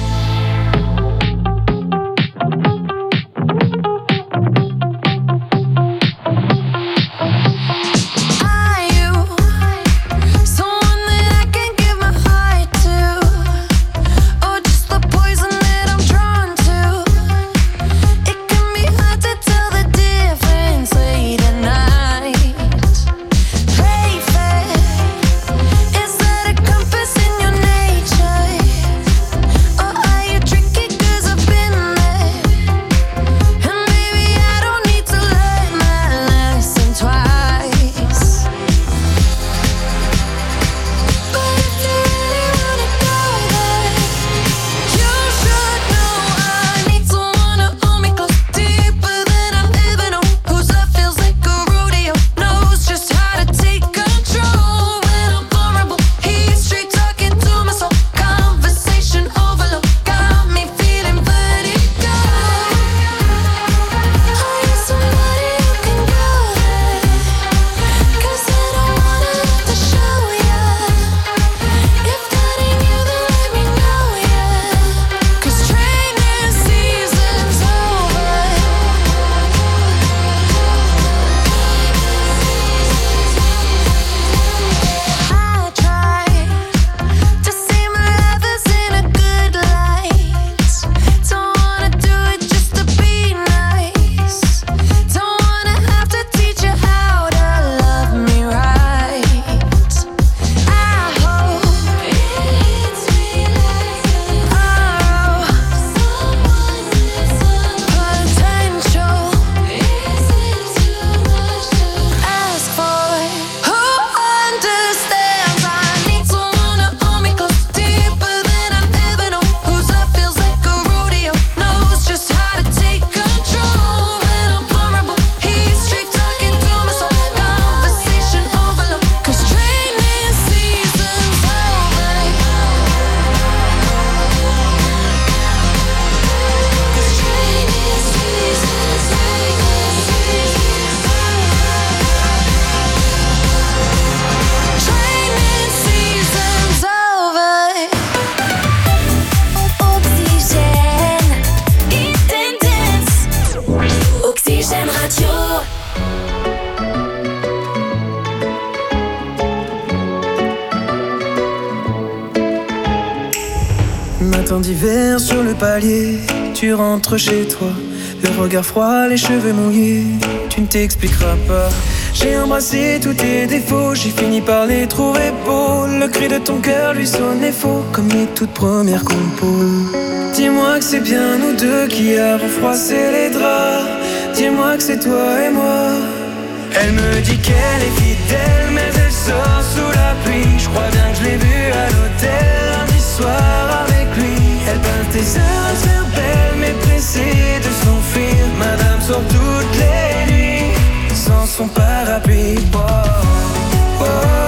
[SPEAKER 9] Matin d'hiver sur le palier, tu rentres chez toi, le regard froid, les cheveux mouillés, tu ne t'expliqueras pas. J'ai embrassé tous tes défauts, j'ai fini par les trouver beaux. Le cri de ton cœur lui sonnait faux, comme les toutes premières compos. Dis-moi que c'est bien nous deux qui avons froissé les draps. Dis-moi que c'est toi et moi. Elle me dit qu'elle est fidèle, mais elle sort sous la pluie. Je crois bien que je l'ai vue à l'hôtel lundi soir avec lui. Elle passe des heures à se faire belle, mais pressée de s'enfuir. Madame sort toutes les nuits sans son parapluie. Oh, oh, oh,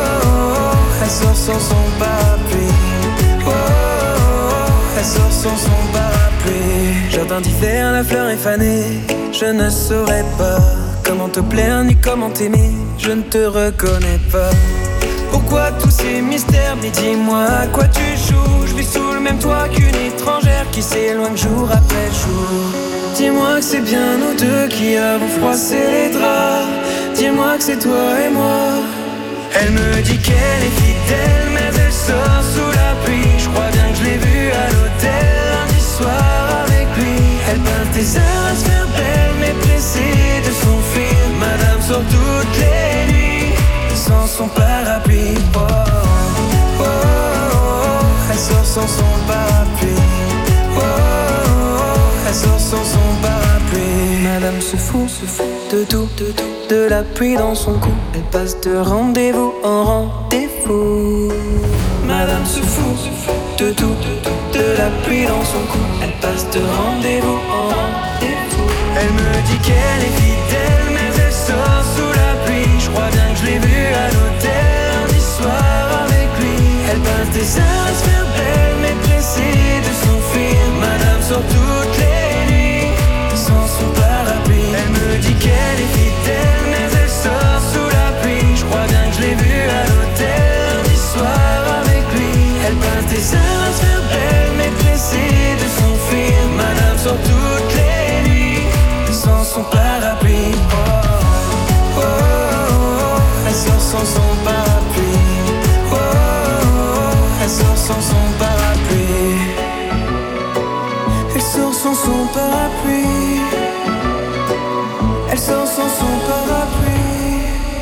[SPEAKER 9] oh. Elle sort sans son parapluie. Oh, oh, oh. Elle sort sans son parapluie. Certains diffèrent, la fleur est fanée. Je ne saurais pas comment te plaire ni comment t'aimer. Je ne te reconnais pas. Pourquoi tous ces mystères? Mais dis-moi à quoi tu joues. Je vis sous le même toit qu'une étrangère qui s'éloigne jour après jour. Dis-moi que c'est bien nous deux qui avons froissé les draps. Dis-moi que c'est toi et moi. Elle me dit qu'elle est fidèle, mais elle sort sous la pluie. Je crois bien que je l'ai vue à l'hôtel lundi soir avec lui. Elle peint tes heures à se faire belle, mais pressée de s'enfuir. Madame sort toutes les nuits sans son parapluie. Oh, oh, oh, oh. Elle sort sans son parapluie. Oh, oh, oh. Elle sort sans son parapluie. Madame se fout, se fout de tout, de tout. De la pluie dans son cou. Elle passe de rendez-vous en rendez-vous. Madame se fout, se fout de tout, de tout. De la pluie dans son cou. Elle passe de rendez-vous en rendez-vous. Elle me dit qu'elle est fidèle, mais elle sort sous la pluie. Je crois bien que je l'ai vue à l'hôtel lundi soir avec lui. Elle passe des heures à se faire belle, mais pressée de s'enfuir. Madame sort toutes les nuits sans son parapluie. Elle me dit qu'elle est fidèle, mais elle sort sous la pluie. Je crois bien que je l'ai vue à l'hôtel lundi soir avec lui. Elle passe des heures à se faire belle, mais pressée de s'enfuir. Madame sort toutes les nuits sans son parapluie. Oh, oh, oh, oh. Elle sort sans son parapluie. Oh, oh, oh. Elle sort sans son parapluie. Elle sort sans son parapluie. Elle sort sans son parapluie.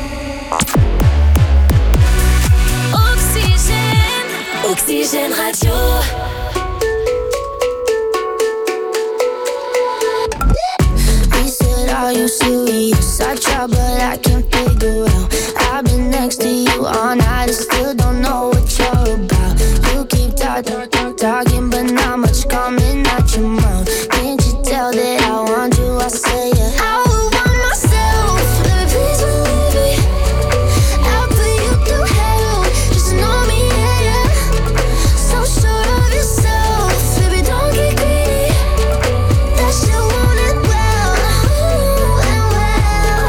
[SPEAKER 3] Oxygène, Oxygène Radio.
[SPEAKER 12] He said, are you serious? I try but I can't figure out. I've been next to you all night and still don't know what you're about. You keep talking, talking but not much coming out your mouth. Can't you tell that I want you? I say yeah. I would want myself, baby, please believe me. I'll put you through hell, just know me, yeah, yeah. So sure of yourself, baby, don't get greedy. That shit want it well, ooh, and well.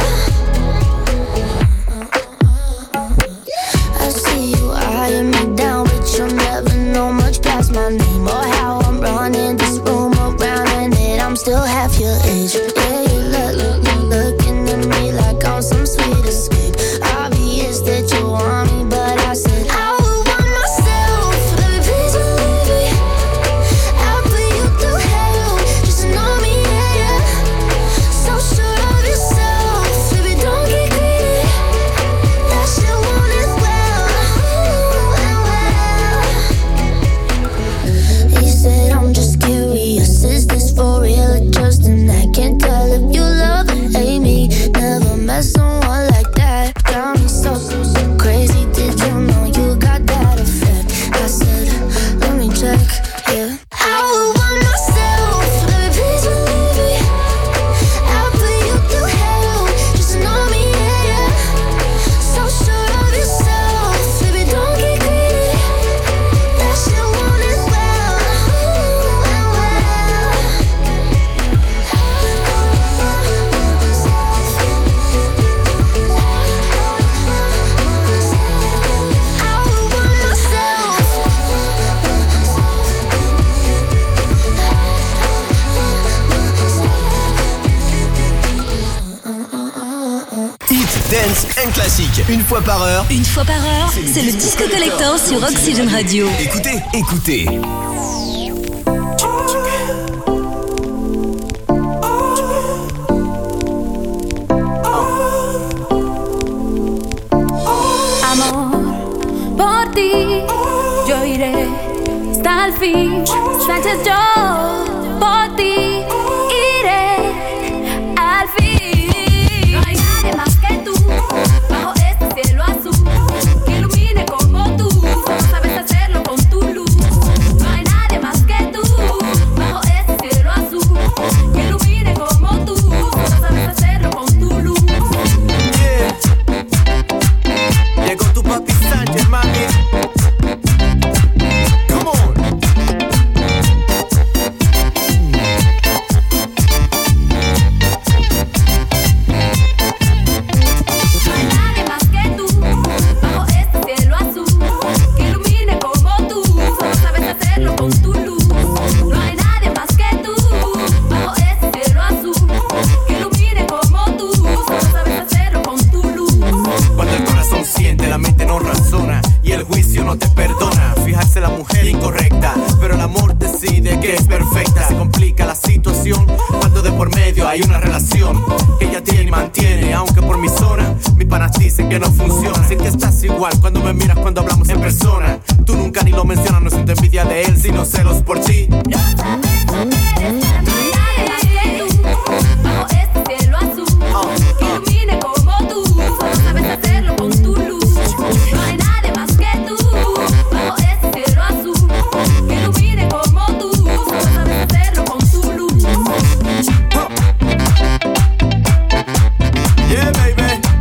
[SPEAKER 12] I see you eyeing me down, but you'll never know much past my name or how I'm running this room around, and that I'm still half your age. Yeah, you look, look, look, looking at me like I'm some sweet escape. Obvious that you want me, but I said I would want myself, baby, please believe me. I'll put you through hell, just know me, yeah, yeah. So sure of yourself, baby, don't get greedy. That shit want it well, ooh, and well. He said I'm just curious, is this for real or just an act? Can't tell if you love or hate me. Never met someone like that. Got me so, so, so crazy. Did you know you got that effect? I said, let me check, yeah. I would want myself, baby, please believe me. I'll put you through hell, just know me, yeah, yeah. So sure of yourself, baby, don't get greedy. That shit want it well, ooh, and well. I would want myself.
[SPEAKER 5] Hit, dance and classique. Une fois par heure.
[SPEAKER 6] Une fois par heure, c'est le Disco Collector sur Oxygène Radio.
[SPEAKER 5] Écoutez, écoutez.
[SPEAKER 3] Amor, por ti yo iré hasta el fin. Sánchez, yo por ti iré al fin. No hay nadie más que tú bajo este cielo azul que ilumine como tú. Solo sabes hacerlo con tu luz. No hay nadie más que tú bajo este cielo azul que ilumine como tú. Solo sabes hacerlo con tu luz.
[SPEAKER 13] Llegó tu papi Sánchez, mami. Come on. no te perdona. Fijarse la mujer incorrecta, pero el amor decide que es perfecta. Se complica la situación cuando de por medio hay una relación que ella tiene y mantiene, aunque por mi zona mis panas dicen que no funciona. Sé que estás igual cuando me miras, cuando hablamos en persona. Tú nunca ni lo mencionas, no siento envidia de él, sino celos por ti.
[SPEAKER 3] Bajo este cielo azul, que ilumine como tú, solo sabes hacerlo con tu luz. No hay nadie más que tú. Bajo este cielo azul, que ilumine como tú, solo sabes hacerlo con tu luz.
[SPEAKER 13] Yeah, baby.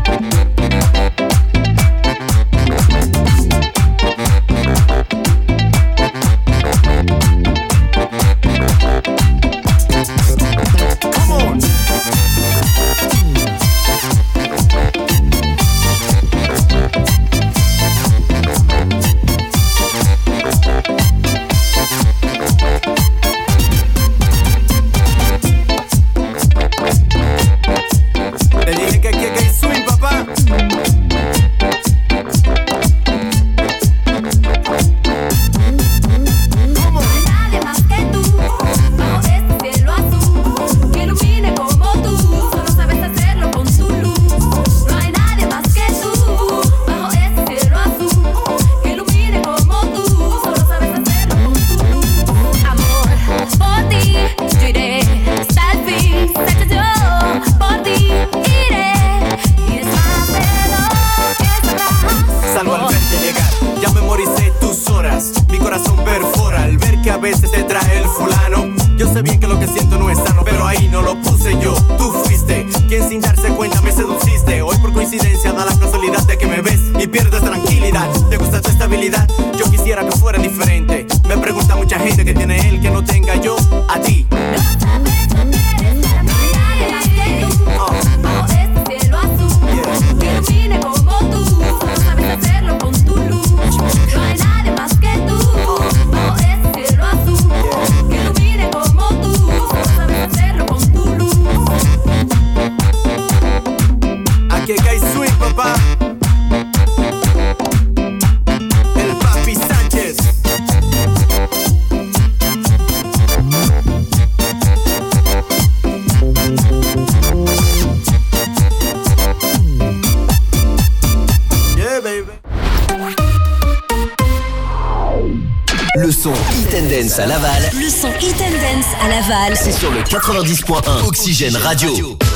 [SPEAKER 5] Le son Hit and Dance à Laval.
[SPEAKER 6] Le son Hit and Dance à Laval.
[SPEAKER 5] C'est sur le quatre-vingt-dix point un Oxygène Radio.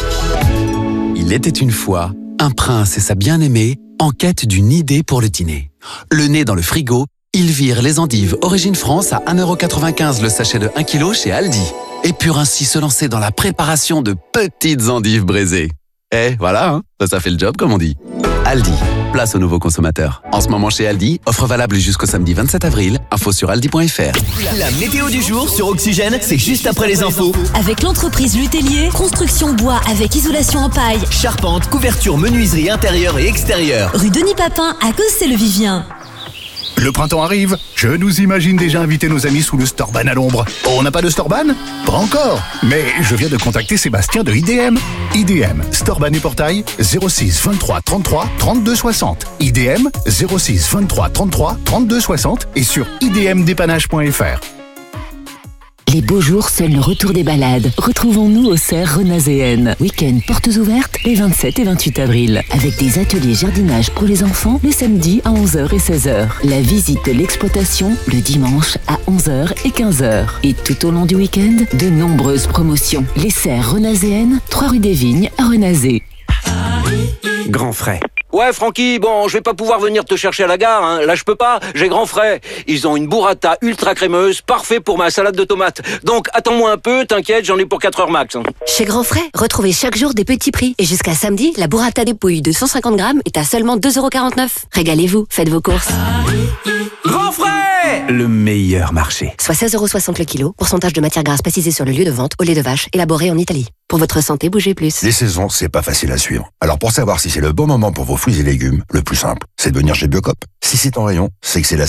[SPEAKER 8] Il était une fois un prince et sa bien-aimée en quête d'une idée pour le dîner. Le nez dans le frigo, ils virent les endives Origine France à un euro quatre-vingt-quinze le sachet de un kilo chez Aldi. Et purent ainsi se lancer dans la préparation de petites endives braisées. Eh, voilà, hein, ça, ça fait le job comme on dit. Aldi, place aux nouveaux consommateurs. En ce moment chez Aldi, offre valable jusqu'au samedi vingt-sept avril. Info sur aldi point f r.
[SPEAKER 5] La météo du jour sur Oxygène, c'est juste après les infos.
[SPEAKER 6] Avec l'entreprise Lutellier, construction bois avec isolation en paille.
[SPEAKER 5] Charpente, couverture, menuiserie intérieure et extérieure.
[SPEAKER 6] Rue Denis Papin à Cossé-le-Vivien.
[SPEAKER 14] Le printemps arrive, je nous imagine déjà inviter nos amis sous le Storban à l'ombre. On n'a pas de Storban? Pas encore. Mais je viens de contacter Sébastien de I D M. I D M, Storban et Portail, zéro six vingt-trois trente-trois trente-deux soixante. I D M, zéro six vingt-trois trente-trois trente-deux soixante et sur i d m dépannage point f r.
[SPEAKER 15] Les beaux jours, seul le retour des balades. Retrouvons-nous au Serre Renazéenne. Week-end portes ouvertes les vingt-sept et vingt-huit avril. Avec des ateliers jardinage pour les enfants le samedi à onze heures et seize heures. La visite de l'exploitation le dimanche à onze heures et quinze heures. Et tout au long du week-end, de nombreuses promotions. Les Serres Renazéenne, trois rue des Vignes à Renazé.
[SPEAKER 26] Grand frais.
[SPEAKER 16] Ouais, Francky, bon, je vais pas pouvoir venir te chercher à la gare, hein. Là, je peux pas, j'ai grand frais. Ils ont une burrata ultra crémeuse, parfait pour ma salade de tomates. Donc, attends-moi un peu, t'inquiète, j'en ai pour quatre heures max. Hein.
[SPEAKER 25] Chez Grand Frais, retrouvez chaque jour des petits prix. Et jusqu'à samedi, la burrata dépouille de cent cinquante grammes est à seulement deux euros quarante-neuf. Régalez-vous, faites vos courses.
[SPEAKER 26] Grand frais! Le meilleur marché.
[SPEAKER 25] Soit seize euros soixante le kilo, pourcentage de matière grasse précisé sur le lieu de vente, au lait de vache, élaboré en Italie. Pour votre santé, bougez plus.
[SPEAKER 18] Les saisons, c'est pas facile à suivre. Alors pour savoir si c'est le bon moment pour vos fruits et légumes, le plus simple, c'est de venir chez Biocop. Si c'est en rayon, c'est que c'est la saison.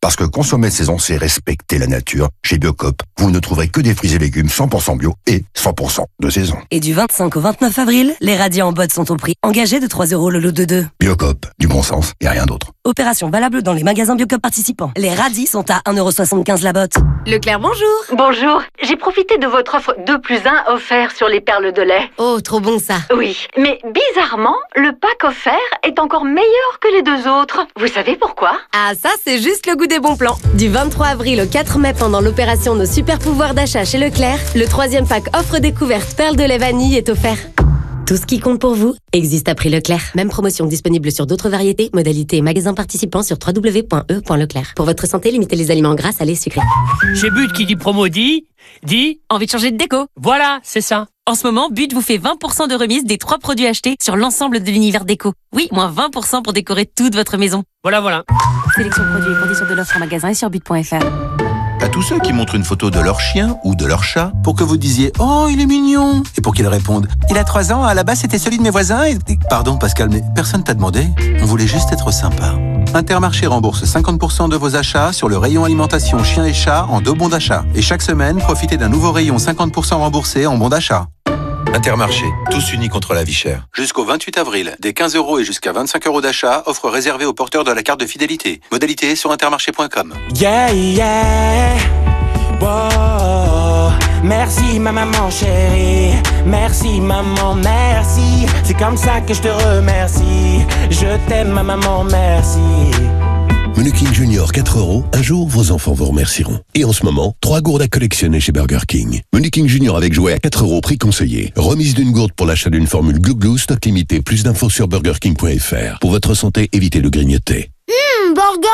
[SPEAKER 18] Parce que consommer de saison, c'est respecter la nature. Chez Biocop, vous ne trouverez que des fruits et légumes cent pour cent bio et cent pour cent de saison.
[SPEAKER 1] Et du vingt-cinq au vingt-neuf avril, les radis en botte sont au prix engagé de trois euros le lot de deux.
[SPEAKER 18] Biocop, du bon sens et rien d'autre.
[SPEAKER 1] Opération valable dans les magasins Biocop participants. Les radis sont à un euro soixante-quinze la botte.
[SPEAKER 2] Leclerc, bonjour. Bonjour. J'ai profité de votre offre deux plus un offert sur les perles de lait. Oh, trop bon ça. Oui, mais bizarrement, le pack offert est encore meilleur que les deux autres. Vous savez pourquoi?
[SPEAKER 10] Ah, ça, c'est juste le goût des bons plans. Du vingt-trois avril au quatre mai, pendant l'opération Nos super pouvoirs d'achat chez Leclerc, le troisième pack offre découverte perles de lait vanille est offert. Tout ce qui compte pour vous existe à prix Leclerc. Même promotion disponible sur d'autres variétés, modalités et magasins participants sur w w w point e point leclerc. Pour votre santé, limitez les aliments gras, salés, sucrés.
[SPEAKER 19] Chez But, qui dit promo dit... dit...
[SPEAKER 10] Envie de changer de déco?
[SPEAKER 19] Voilà, c'est ça.
[SPEAKER 10] En ce moment, But vous fait vingt pour cent de remise des trois produits achetés sur l'ensemble de l'univers déco. Oui, moins vingt pour cent pour décorer toute votre maison.
[SPEAKER 19] Voilà, voilà.
[SPEAKER 10] Sélection produits et conditions de l'offre en magasin et sur but point f r.
[SPEAKER 20] À tous ceux qui montrent une photo de leur chien ou de leur chat pour que vous disiez « Oh, il est mignon !» et pour qu'ils répondent « Il a trois ans, à la base c'était celui de mes voisins et... » Pardon Pascal, mais personne t'a demandé. On voulait juste être sympa. Intermarché rembourse cinquante pour cent de vos achats sur le rayon alimentation chien et chat en deux bons d'achat. Et chaque semaine, profitez d'un nouveau rayon cinquante pour cent remboursé en bons d'achat. Intermarché, tous unis contre la vie chère. Jusqu'au vingt-huit avril, des quinze euros et jusqu'à vingt-cinq euros d'achat, offre réservée aux porteurs de la carte de fidélité. Modalité sur intermarché point com.
[SPEAKER 21] Yeah, yeah. Wow. Merci ma maman chérie. Merci maman, merci. C'est comme ça que je te remercie. Je t'aime ma maman, merci.
[SPEAKER 22] Menu King Junior quatre euros, un jour vos enfants vous remercieront. Et en ce moment, trois gourdes à collectionner chez Burger King. Menu King Junior avec jouet à quatre euros, prix conseillé. Remise d'une gourde pour l'achat d'une formule Glou Glou, stock limité. Plus d'infos sur burger king point f r. Pour votre santé, évitez de grignoter.
[SPEAKER 17] Mmh, burger